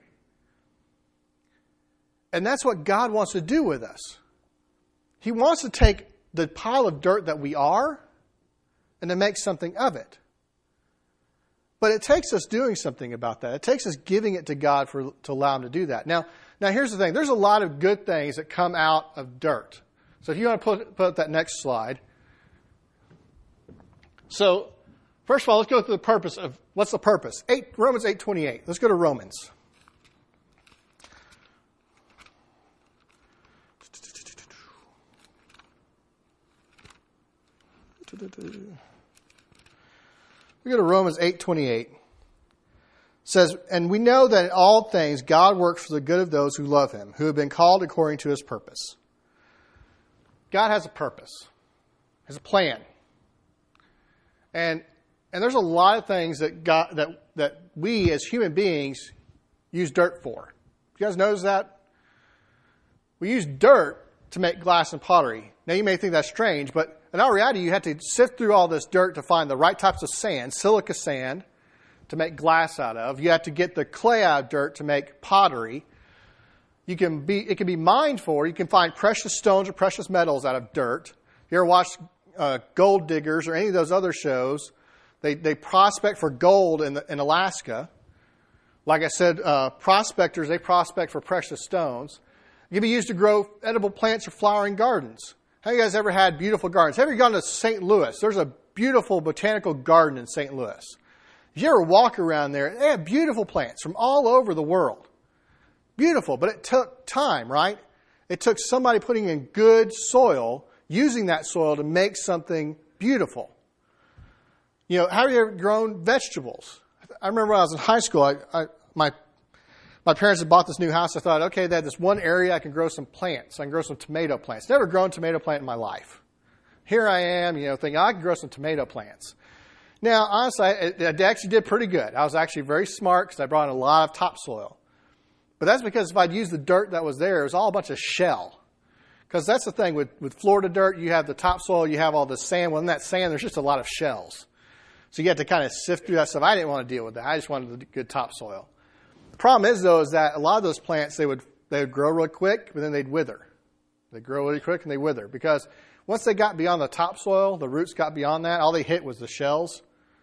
And that's what God wants to do with us. He wants to take the pile of dirt that we are and to make something of it. But it takes us doing something about that. It takes us giving it to God for to allow Him to do that. Now, now here's the thing. There's a lot of good things that come out of dirt. So if you want to put, put up that next slide. So, first of all, let's go through the purpose of, what's the purpose? Eight, Romans eight twenty-eight. Let's go to Romans. We go to Romans eight twenty-eight. It says, and we know that in all things God works for the good of those who love him, who have been called according to his purpose. God has a purpose, has a plan. And and there's a lot of things that God that that we as human beings use dirt for. You guys notice that? We use dirt to make glass and pottery. Now you may think that's strange, but in our reality you have to sift through all this dirt to find the right types of sand, silica sand, to make glass out of. You have to get the clay out of dirt to make pottery. You can be it can be mined for. You can find precious stones or precious metals out of dirt. You ever watch uh, Gold Diggers or any of those other shows? They they prospect for gold in the, in Alaska. Like I said, uh, prospectors, they prospect for precious stones. It can be used to grow edible plants or flowering gardens. Have you guys ever had beautiful gardens? Have you gone to Saint Louis? There's a beautiful botanical garden in Saint Louis. If you ever walk around there, they have beautiful plants from all over the world. Beautiful, but it took time, right? It took somebody putting in good soil, using that soil to make something beautiful. You know, have you ever grown vegetables? I remember when I was in high school, I, I, my my parents had bought this new house. I thought, okay, they had this one area I can grow some plants. I can grow some tomato plants. Never grown a tomato plant in my life. Here I am, you know, thinking, I can grow some tomato plants. Now, honestly, I, I actually did pretty good. I was actually very smart because I brought in a lot of topsoil. But that's because if I'd used the dirt that was there, it was all a bunch of shell. Because that's the thing, with, with Florida dirt, you have the topsoil, you have all the sand. Well, in that sand, there's just a lot of shells. So you have to kind of sift through that stuff. I didn't want to deal with that. I just wanted the good topsoil. The problem is, though, is that a lot of those plants, they would they would grow really quick, but then they'd wither. They'd grow really quick and they wither. Because once they got beyond the topsoil, the roots got beyond that, all they hit was the shells.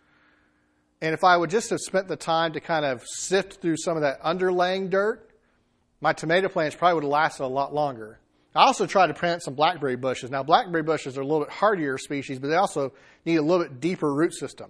And if I would just have spent the time to kind of sift through some of that underlaying dirt, my tomato plants probably would have lasted a lot longer. I also tried to plant some blackberry bushes. Now, blackberry bushes are a little bit hardier species, but they also need a little bit deeper root system.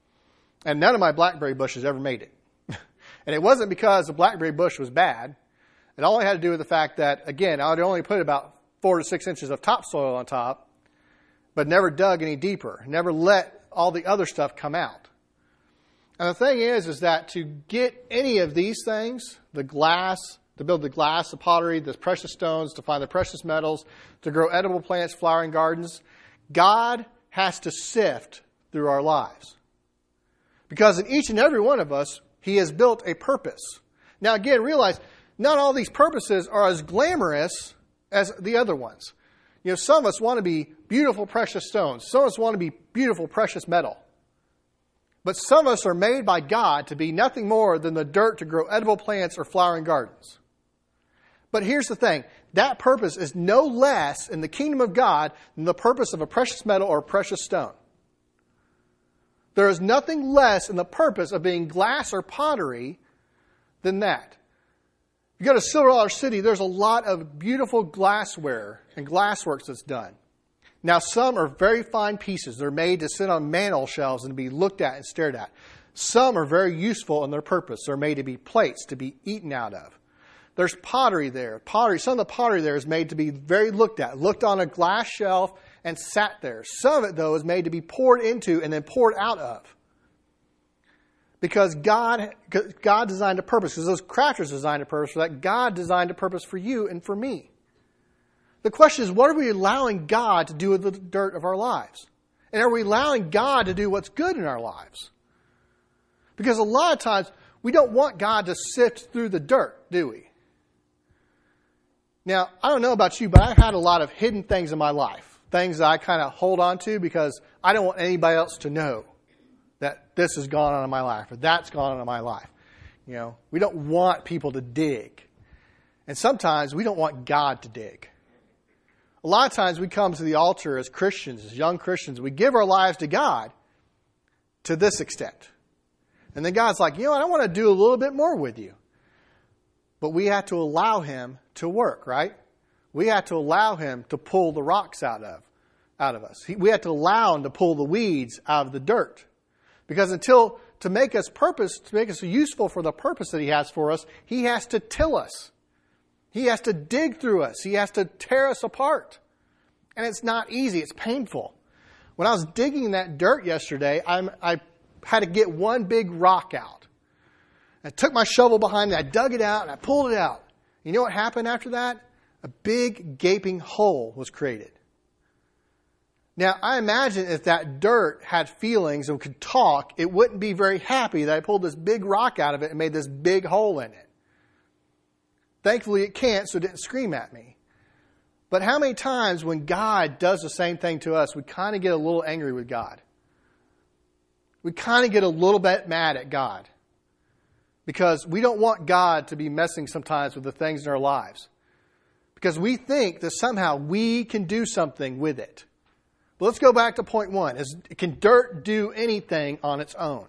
And none of my blackberry bushes ever made it. And it wasn't because the blackberry bush was bad. It only had to do with the fact that, again, I would only put about four to six inches of topsoil on top, but never dug any deeper, never let all the other stuff come out. And the thing is, is that to get any of these things, the glass, to build the glass, the pottery, the precious stones, to find the precious metals, to grow edible plants, flowering gardens, God has to sift through our lives. Because in each and every one of us, he has built a purpose. Now again, realize, not all these purposes are as glamorous as the other ones. You know, some of us want to be beautiful, precious stones. Some of us want to be beautiful, precious metal. But some of us are made by God to be nothing more than the dirt to grow edible plants or flowering gardens. But here's the thing. That purpose is no less in the kingdom of God than the purpose of a precious metal or a precious stone. There is nothing less in the purpose of being glass or pottery than that. If you go to Silver Dollar City, there's a lot of beautiful glassware and glassworks that's done. Now, some are very fine pieces. They're made to sit on mantel shelves and be looked at and stared at. Some are very useful in their purpose. They're made to be plates, to be eaten out of. There's pottery there. Pottery. Some of the pottery there is made to be very looked at, looked on a glass shelf and sat there. Some of it, though, is made to be poured into and then poured out of. Because God, God designed a purpose. Because those crafters designed a purpose for that. God designed a purpose for you and for me. The question is, what are we allowing God to do with the dirt of our lives? And are we allowing God to do what's good in our lives? Because a lot of times, we don't want God to sift through the dirt, do we? Now, I don't know about you, but I've had a lot of hidden things in my life. Things that I kind of hold on to because I don't want anybody else to know that this has gone on in my life or that's gone on in my life. You know, we don't want people to dig. And sometimes we don't want God to dig. A lot of times we come to the altar as Christians, as young Christians, we give our lives to God to this extent. And then God's like, you know what, I want to do a little bit more with you. But we have to allow Him to work, right? We have to allow Him to pull the rocks out of, out of us. We have to allow Him to pull the weeds out of the dirt. Because until, to make us purpose, to make us useful for the purpose that He has for us, He has to till us. He has to dig through us. He has to tear us apart. And it's not easy. It's painful. When I was digging that dirt yesterday, I'm, I had to get one big rock out. I took my shovel behind me, I dug it out, and I pulled it out. You know what happened after that? A big gaping hole was created. Now, I imagine if that dirt had feelings and could talk, it wouldn't be very happy that I pulled this big rock out of it and made this big hole in it. Thankfully, it can't, so it didn't scream at me. But how many times when God does the same thing to us, we kind of get a little angry with God? We kind of get a little bit mad at God. Because we don't want God to be messing sometimes with the things in our lives. Because we think that somehow we can do something with it. But let's go back to point one. Is, can dirt do anything on its own?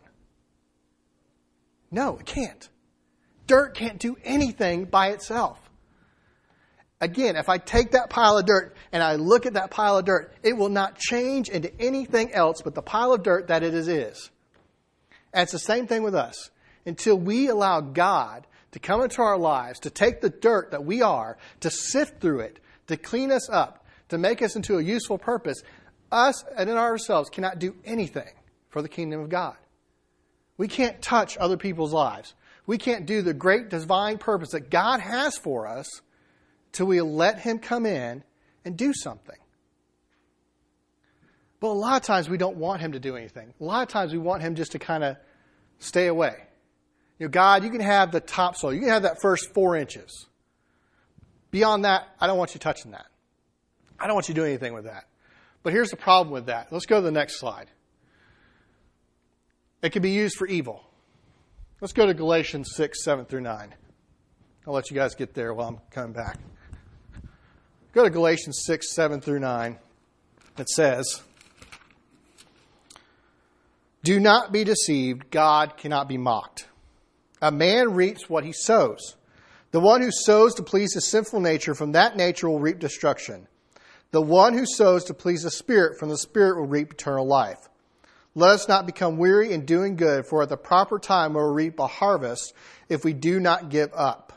No, it can't. Dirt can't do anything by itself. Again, if I take that pile of dirt and I look at that pile of dirt, it will not change into anything else but the pile of dirt that it is. And it's the same thing with us. Until we allow God to come into our lives, to take the dirt that we are, to sift through it, to clean us up, to make us into a useful purpose, us and in ourselves cannot do anything for the kingdom of God. We can't touch other people's lives. We can't do the great divine purpose that God has for us till we let Him come in and do something. But a lot of times we don't want Him to do anything. A lot of times we want Him just to kind of stay away. You know, God, you can have the topsoil. You can have that first four inches. Beyond that, I don't want you touching that. I don't want you doing anything with that. But here's the problem with that. Let's go to the next slide. It can be used for evil. Let's go to Galatians six, seven through nine. I'll let you guys get there while I'm coming back. Go to Galatians six, seven through nine. It says, "Do not be deceived. God cannot be mocked. A man reaps what he sows. The one who sows to please his sinful nature, from that nature will reap destruction. The one who sows to please the Spirit, from the Spirit will reap eternal life. Let us not become weary in doing good, for at the proper time we will reap a harvest if we do not give up."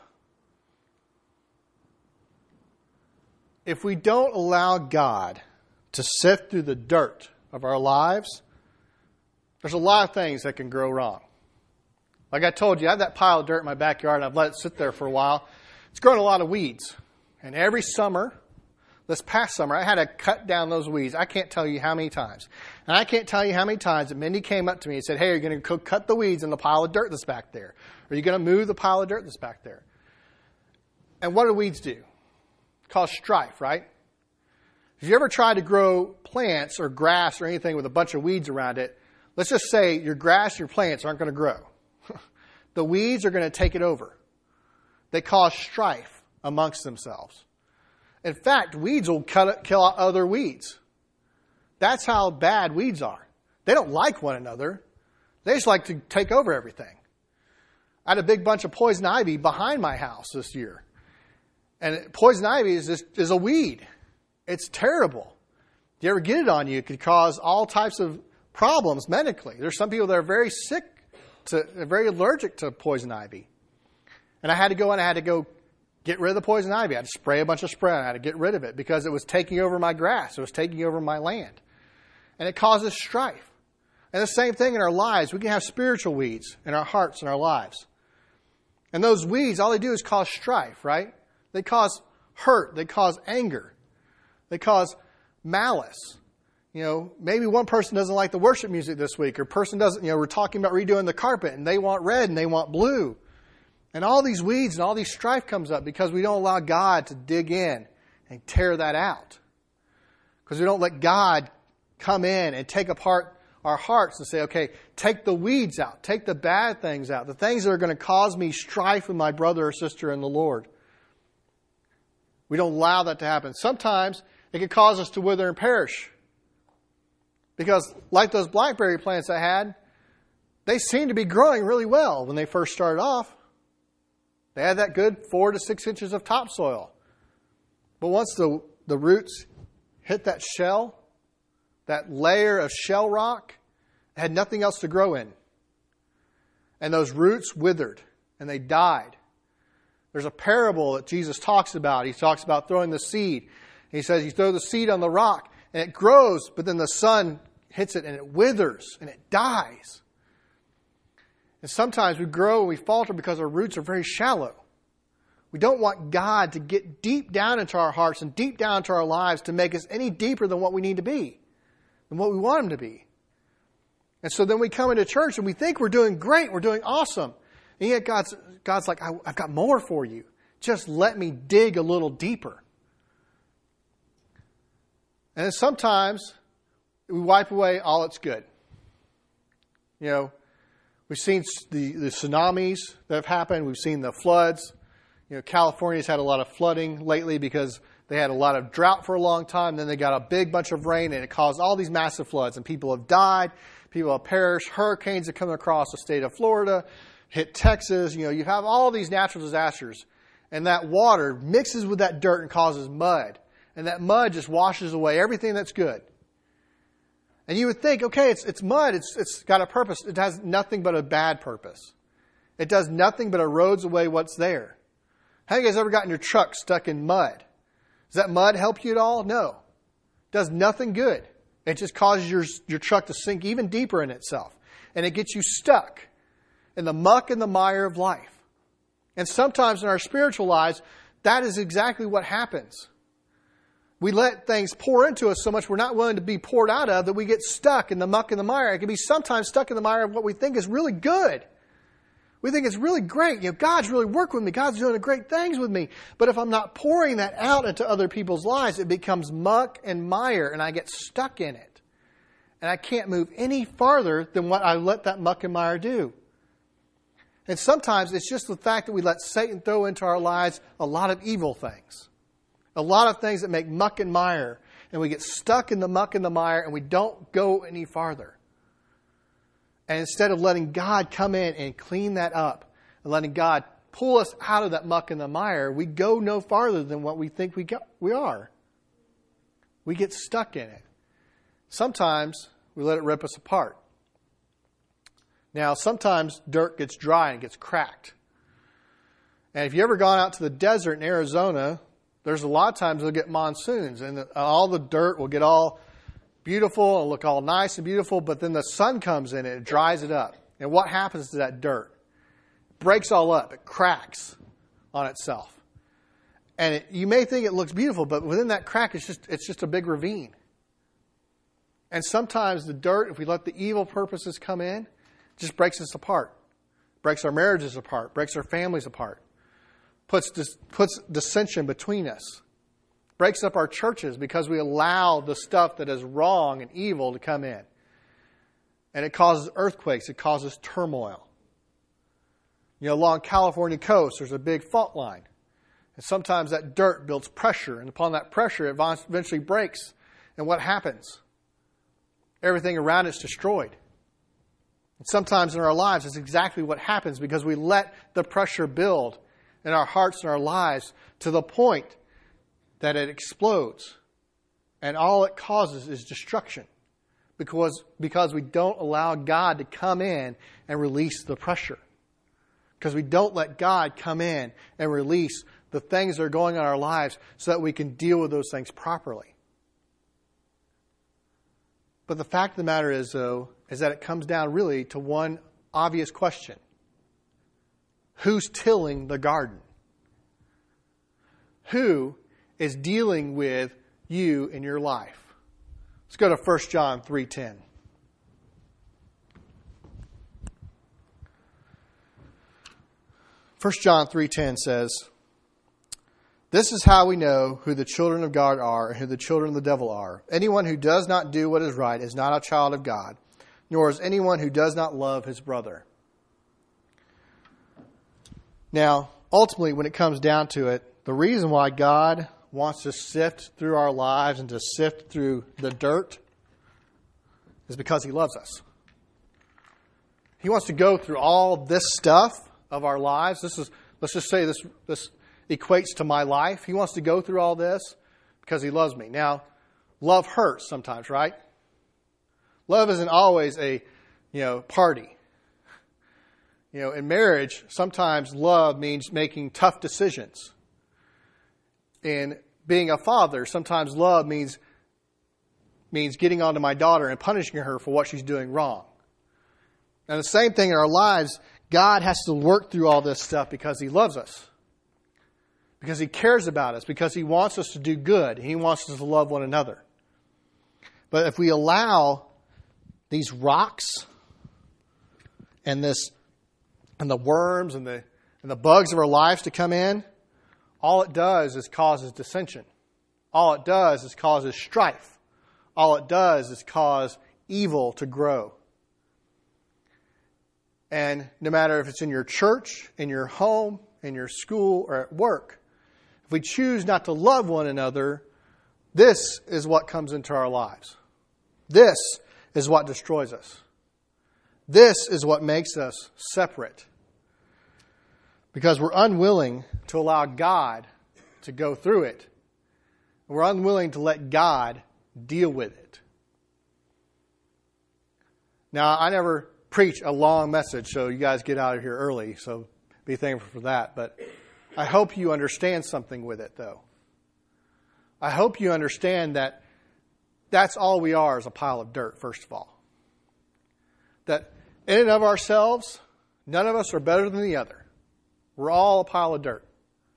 If we don't allow God to sift through the dirt of our lives, there's a lot of things that can grow wrong. Like I told you, I have that pile of dirt in my backyard, and I've let it sit there for a while. It's grown a lot of weeds. And every summer, this past summer, I had to cut down those weeds. I can't tell you how many times. And I can't tell you how many times that Mindy came up to me and said, "Hey, are you going to cut the weeds in the pile of dirt that's back there? Are you going to move the pile of dirt that's back there?" And what do weeds do? Cause strife, right? If you ever try to grow plants or grass or anything with a bunch of weeds around it, let's just say your grass and your plants aren't going to grow. The weeds are going to take it over. They cause strife amongst themselves. In fact, weeds will cut, kill out other weeds. That's how bad weeds are. They don't like one another. They just like to take over everything. I had a big bunch of poison ivy behind my house this year. And poison ivy is just, is a weed. It's terrible. If you ever get it on you, it could cause all types of problems medically. There's some people that are very sick, to, they're very allergic to poison ivy. And I had to go and I had to go get rid of the poison ivy. I had to spray a bunch of spray. I had to get rid of it because it was taking over my grass. It was taking over my land. And it causes strife. And the same thing in our lives. We can have spiritual weeds in our hearts and our lives. And those weeds, all they do is cause strife, right? They cause hurt. They cause anger. They cause malice. You know, maybe one person doesn't like the worship music this week, or a person doesn't, you know, we're talking about redoing the carpet and they want red and they want blue. And all these weeds and all these strife comes up because we don't allow God to dig in and tear that out. Because we don't let God come in and take apart our hearts and say, okay, take the weeds out, take the bad things out, the things that are going to cause me strife with my brother or sister in the Lord. We don't allow that to happen. Sometimes it can cause us to wither and perish. Because like those blackberry plants I had, they seemed to be growing really well when they first started off. They had that good four to six inches of topsoil. But once the, the roots hit that shell, that layer of shell rock, it had nothing else to grow in. And those roots withered and they died. There's a parable that Jesus talks about. He talks about throwing the seed. He says you throw the seed on the rock and it grows, but then the sun hits it and it withers and it dies. And sometimes we grow and we falter because our roots are very shallow. We don't want God to get deep down into our hearts and deep down into our lives to make us any deeper than what we need to be, than what we want Him to be. And so then we come into church and we think we're doing great, we're doing awesome. And yet God's, God's like, I, I've got more for you. Just let me dig a little deeper. And then sometimes we wipe away all that's good. You know, we've seen the, the tsunamis that have happened. We've seen the floods. You know, California's had a lot of flooding lately because they had a lot of drought for a long time. Then they got a big bunch of rain and it caused all these massive floods. And people have died. People have perished. Hurricanes have come across the state of Florida, hit Texas. You know, you have all these natural disasters. And that water mixes with that dirt and causes mud. And that mud just washes away everything that's good. And you would think, okay, it's it's mud. It's it's got a purpose. It has nothing but a bad purpose. It does nothing but erodes away what's there. Have you guys ever gotten your truck stuck in mud? Does that mud help you at all? No. It does nothing good. It just causes your, your truck to sink even deeper in itself. And it gets you stuck in the muck and the mire of life. And sometimes in our spiritual lives, that is exactly what happens. We let things pour into us so much we're not willing to be poured out of that we get stuck in the muck and the mire. It can be sometimes stuck in the mire of what we think is really good. We think it's really great. You know, God's really working with me. God's doing great things with me. But if I'm not pouring that out into other people's lives, it becomes muck and mire and I get stuck in it. And I can't move any farther than what I let that muck and mire do. And sometimes it's just the fact that we let Satan throw into our lives a lot of evil things. A lot of things that make muck and mire. And we get stuck in the muck and the mire and we don't go any farther. And instead of letting God come in and clean that up and letting God pull us out of that muck and the mire, we go no farther than what we think we go, we are. We get stuck in it. Sometimes we let it rip us apart. Now, sometimes dirt gets dry and gets cracked. And if you've ever gone out to the desert in Arizona, there's a lot of times you'll get monsoons and the, all the dirt will get all beautiful and look all nice and beautiful, but then the sun comes in and it dries it up. And what happens to that dirt? It breaks all up. It cracks on itself. And it, you may think it looks beautiful, but within that crack, it's just it's just a big ravine. And sometimes the dirt, if we let the evil purposes come in, just breaks us apart. Breaks our marriages apart. Breaks our families apart. Puts dis, puts dissension between us. Breaks up our churches because we allow the stuff that is wrong and evil to come in. And it causes earthquakes. It causes turmoil. You know, along California coast, there's a big fault line. And sometimes that dirt builds pressure. And upon that pressure, it eventually breaks. And what happens? Everything around it's destroyed. And sometimes in our lives, it's exactly what happens because we let the pressure build in our hearts and our lives to the point that it explodes. And all it causes is destruction because, because we don't allow God to come in and release the pressure. Because we don't let God come in and release the things that are going on in our lives so that we can deal with those things properly. But the fact of the matter is, though, is that it comes down really to one obvious question. Who's tilling the garden? Who is dealing with you in your life? Let's go to First John three ten. First John three ten says, "This is how we know who the children of God are and who the children of the devil are. Anyone who does not do what is right is not a child of God, nor is anyone who does not love his brother." Now, ultimately, when it comes down to it, the reason why God wants to sift through our lives and to sift through the dirt is because He loves us. He wants to go through all this stuff of our lives. This is, let's just say this, this equates to my life. He wants to go through all this because He loves me. Now, love hurts sometimes, right? Love isn't always a, you know, party. You know, in marriage, sometimes love means making tough decisions. In being a father, sometimes love means means getting onto my daughter and punishing her for what she's doing wrong. And the same thing in our lives God has to work through all this stuff because He loves us. Because He cares about us. Because He wants us to do good. He wants us to love one another. But if we allow these rocks and this and the worms and the and the bugs of our lives to come in, all it does is causes dissension. All it does is causes strife. All it does is cause evil to grow. And no matter if it's in your church, in your home, in your school, or at work, if we choose not to love one another, this is what comes into our lives. This is what destroys us. This is what makes us separate. Because we're unwilling to allow God to go through it. We're unwilling to let God deal with it. Now, I never preach a long message, so you guys get out of here early, so be thankful for that. But I hope you understand something with it, though. I hope you understand that that's all we are is a pile of dirt, first of all. That in and of ourselves, none of us are better than the other. We're all a pile of dirt.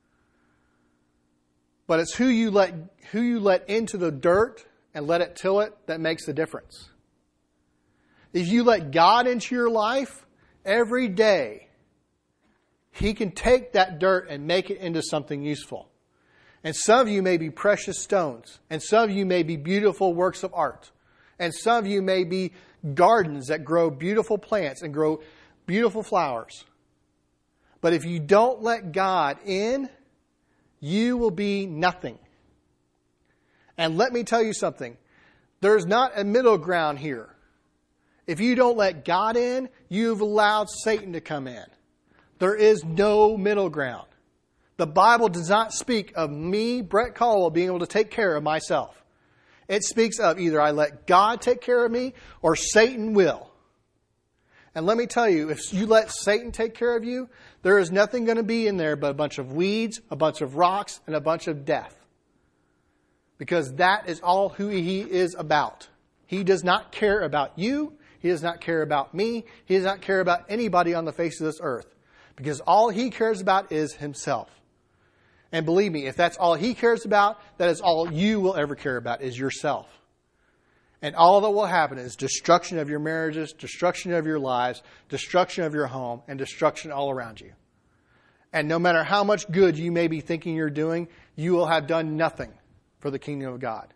But it's who you let who you let into the dirt and let it till it that makes the difference. If you let God into your life every day, He can take that dirt and make it into something useful. And some of you may be precious stones. And some of you may be beautiful works of art. And some of you may be gardens that grow beautiful plants and grow beautiful flowers. But if you don't let God in, you will be nothing. And let me tell you something. There's not a middle ground here. If you don't let God in, you've allowed Satan to come in. There is no middle ground. The Bible does not speak of me, Brett Caldwell, being able to take care of myself. It speaks of either I let God take care of me or Satan will. And let me tell you, if you let Satan take care of you, there is nothing going to be in there but a bunch of weeds, a bunch of rocks, and a bunch of death. Because that is all who he is about. He does not care about you. He does not care about me. He does not care about anybody on the face of this earth. Because all he cares about is himself. And believe me, if that's all he cares about, that is all you will ever care about, is yourself. And all that will happen is destruction of your marriages, destruction of your lives, destruction of your home, and destruction all around you. And no matter how much good you may be thinking you're doing, you will have done nothing for the kingdom of God.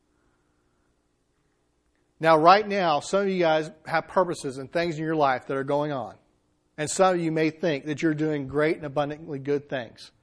Now, right now, some of you guys have purposes and things in your life that are going on. And some of you may think that you're doing great and abundantly good things.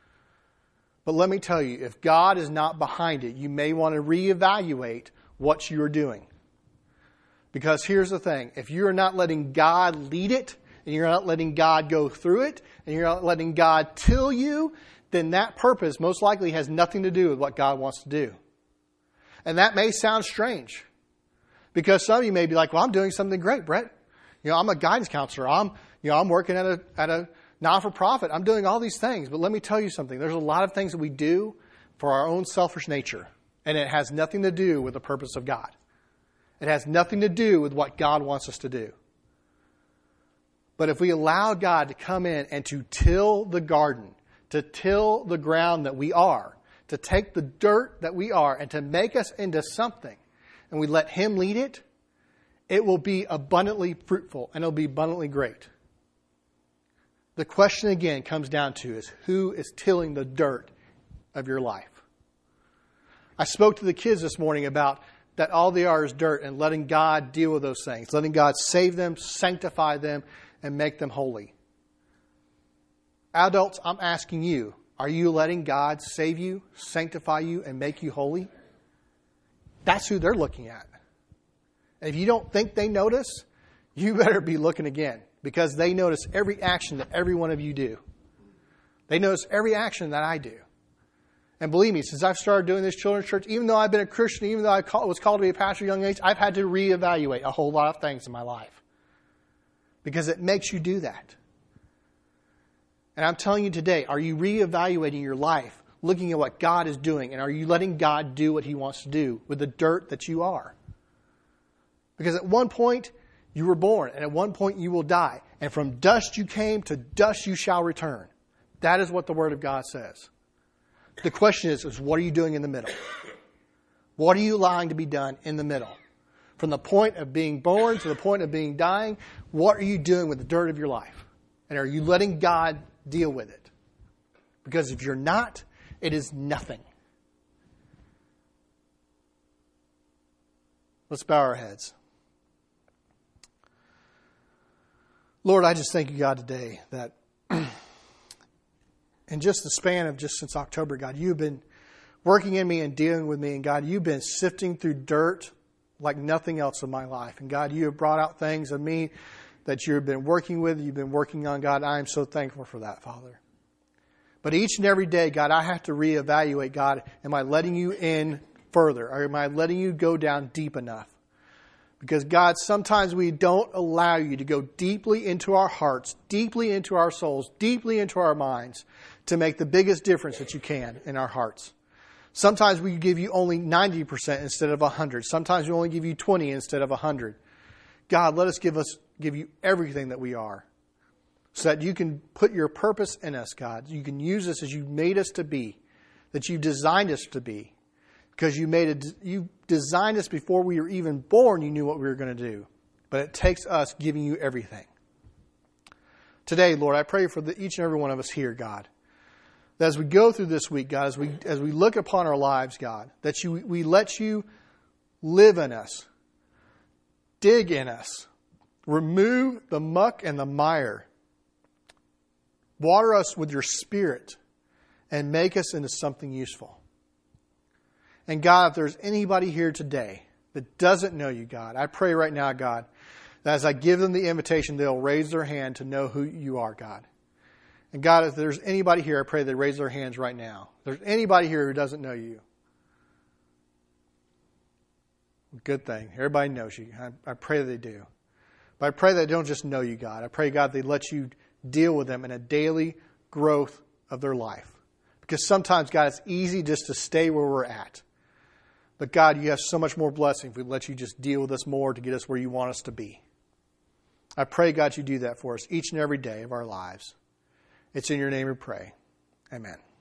But let me tell you, if God is not behind it, you may want to reevaluate what you're doing. Because here's the thing. If you're not letting God lead it, and you're not letting God go through it, and you're not letting God till you, then that purpose most likely has nothing to do with what God wants to do. And that may sound strange. Because some of you may be like, well, I'm doing something great, Brett. You know, I'm a guidance counselor. I'm, you know, I'm working at a, at a non-for-profit. I'm doing all these things. But let me tell you something. There's a lot of things that we do for our own selfish nature. And it has nothing to do with the purpose of God. It has nothing to do with what God wants us to do. But if we allow God to come in and to till the garden, to till the ground that we are, to take the dirt that we are and to make us into something, and we let Him lead it, it will be abundantly fruitful and it'll be abundantly great. The question again comes down to is who is tilling the dirt of your life? I spoke to the kids this morning about that all they are is dirt and letting God deal with those things. Letting God save them, sanctify them, and make them holy. Adults, I'm asking you, are you letting God save you, sanctify you, and make you holy? That's who they're looking at. And if you don't think they notice, you better be looking again. Because they notice every action that every one of you do. They notice every action that I do. And believe me, since I've started doing this children's church, even though I've been a Christian, even though I was called to be a pastor at a young age, I've had to reevaluate a whole lot of things in my life. Because it makes you do that. And I'm telling you today, are you reevaluating your life, looking at what God is doing, and are you letting God do what He wants to do with the dirt that you are? Because at one point, You were born, and at one point you will die. And from dust you came, to dust you shall return. That is what the Word of God says. The question is, is what are you doing in the middle? What are you allowing to be done in the middle? From the point of being born to the point of being dying, what are you doing with the dirt of your life? And are you letting God deal with it? Because if you're not, it is nothing. Let's bow our heads. Lord, I just thank you, God, today that in just the span of just since October, God, you've been working in me and dealing with me. And God, you've been sifting through dirt like nothing else in my life. And God, you have brought out things of me that you've been working with, you've been working on. God, I am so thankful for that, Father. But each and every day, God, I have to reevaluate, God, am I letting you in further? Or am I letting you go down deep enough? Because, God, sometimes we don't allow you to go deeply into our hearts, deeply into our souls, deeply into our minds to make the biggest difference that you can in our hearts. Sometimes we give you only ninety percent instead of one hundred. Sometimes we only give you twenty instead of one hundred. God, let us give us give you everything that we are so that you can put your purpose in us, God. You can use us as you made us to be, that you designed us to be. Because you made it, you designed us before we were even born, you knew what we were going to do. But it takes us giving you everything. Today, Lord, I pray for the, each and every one of us here, God, that as we go through this week, God, as we as we look upon our lives, God, that you we let you live in us, dig in us, remove the muck and the mire, water us with your Spirit, and make us into something useful. And God, if there's anybody here today that doesn't know you, God, I pray right now, God, that as I give them the invitation, they'll raise their hand to know who you are, God. And God, if there's anybody here, I pray they raise their hands right now. If there's anybody here who doesn't know you, good thing. Everybody knows you. I, I pray they do. But I pray they don't just know you, God. I pray, God, they let you deal with them in a daily growth of their life. Because sometimes, God, it's easy just to stay where we're at. But God, you have so much more blessing if we let you just deal with us more to get us where you want us to be. I pray, God, you do that for us each and every day of our lives. It's in your name we pray. Amen.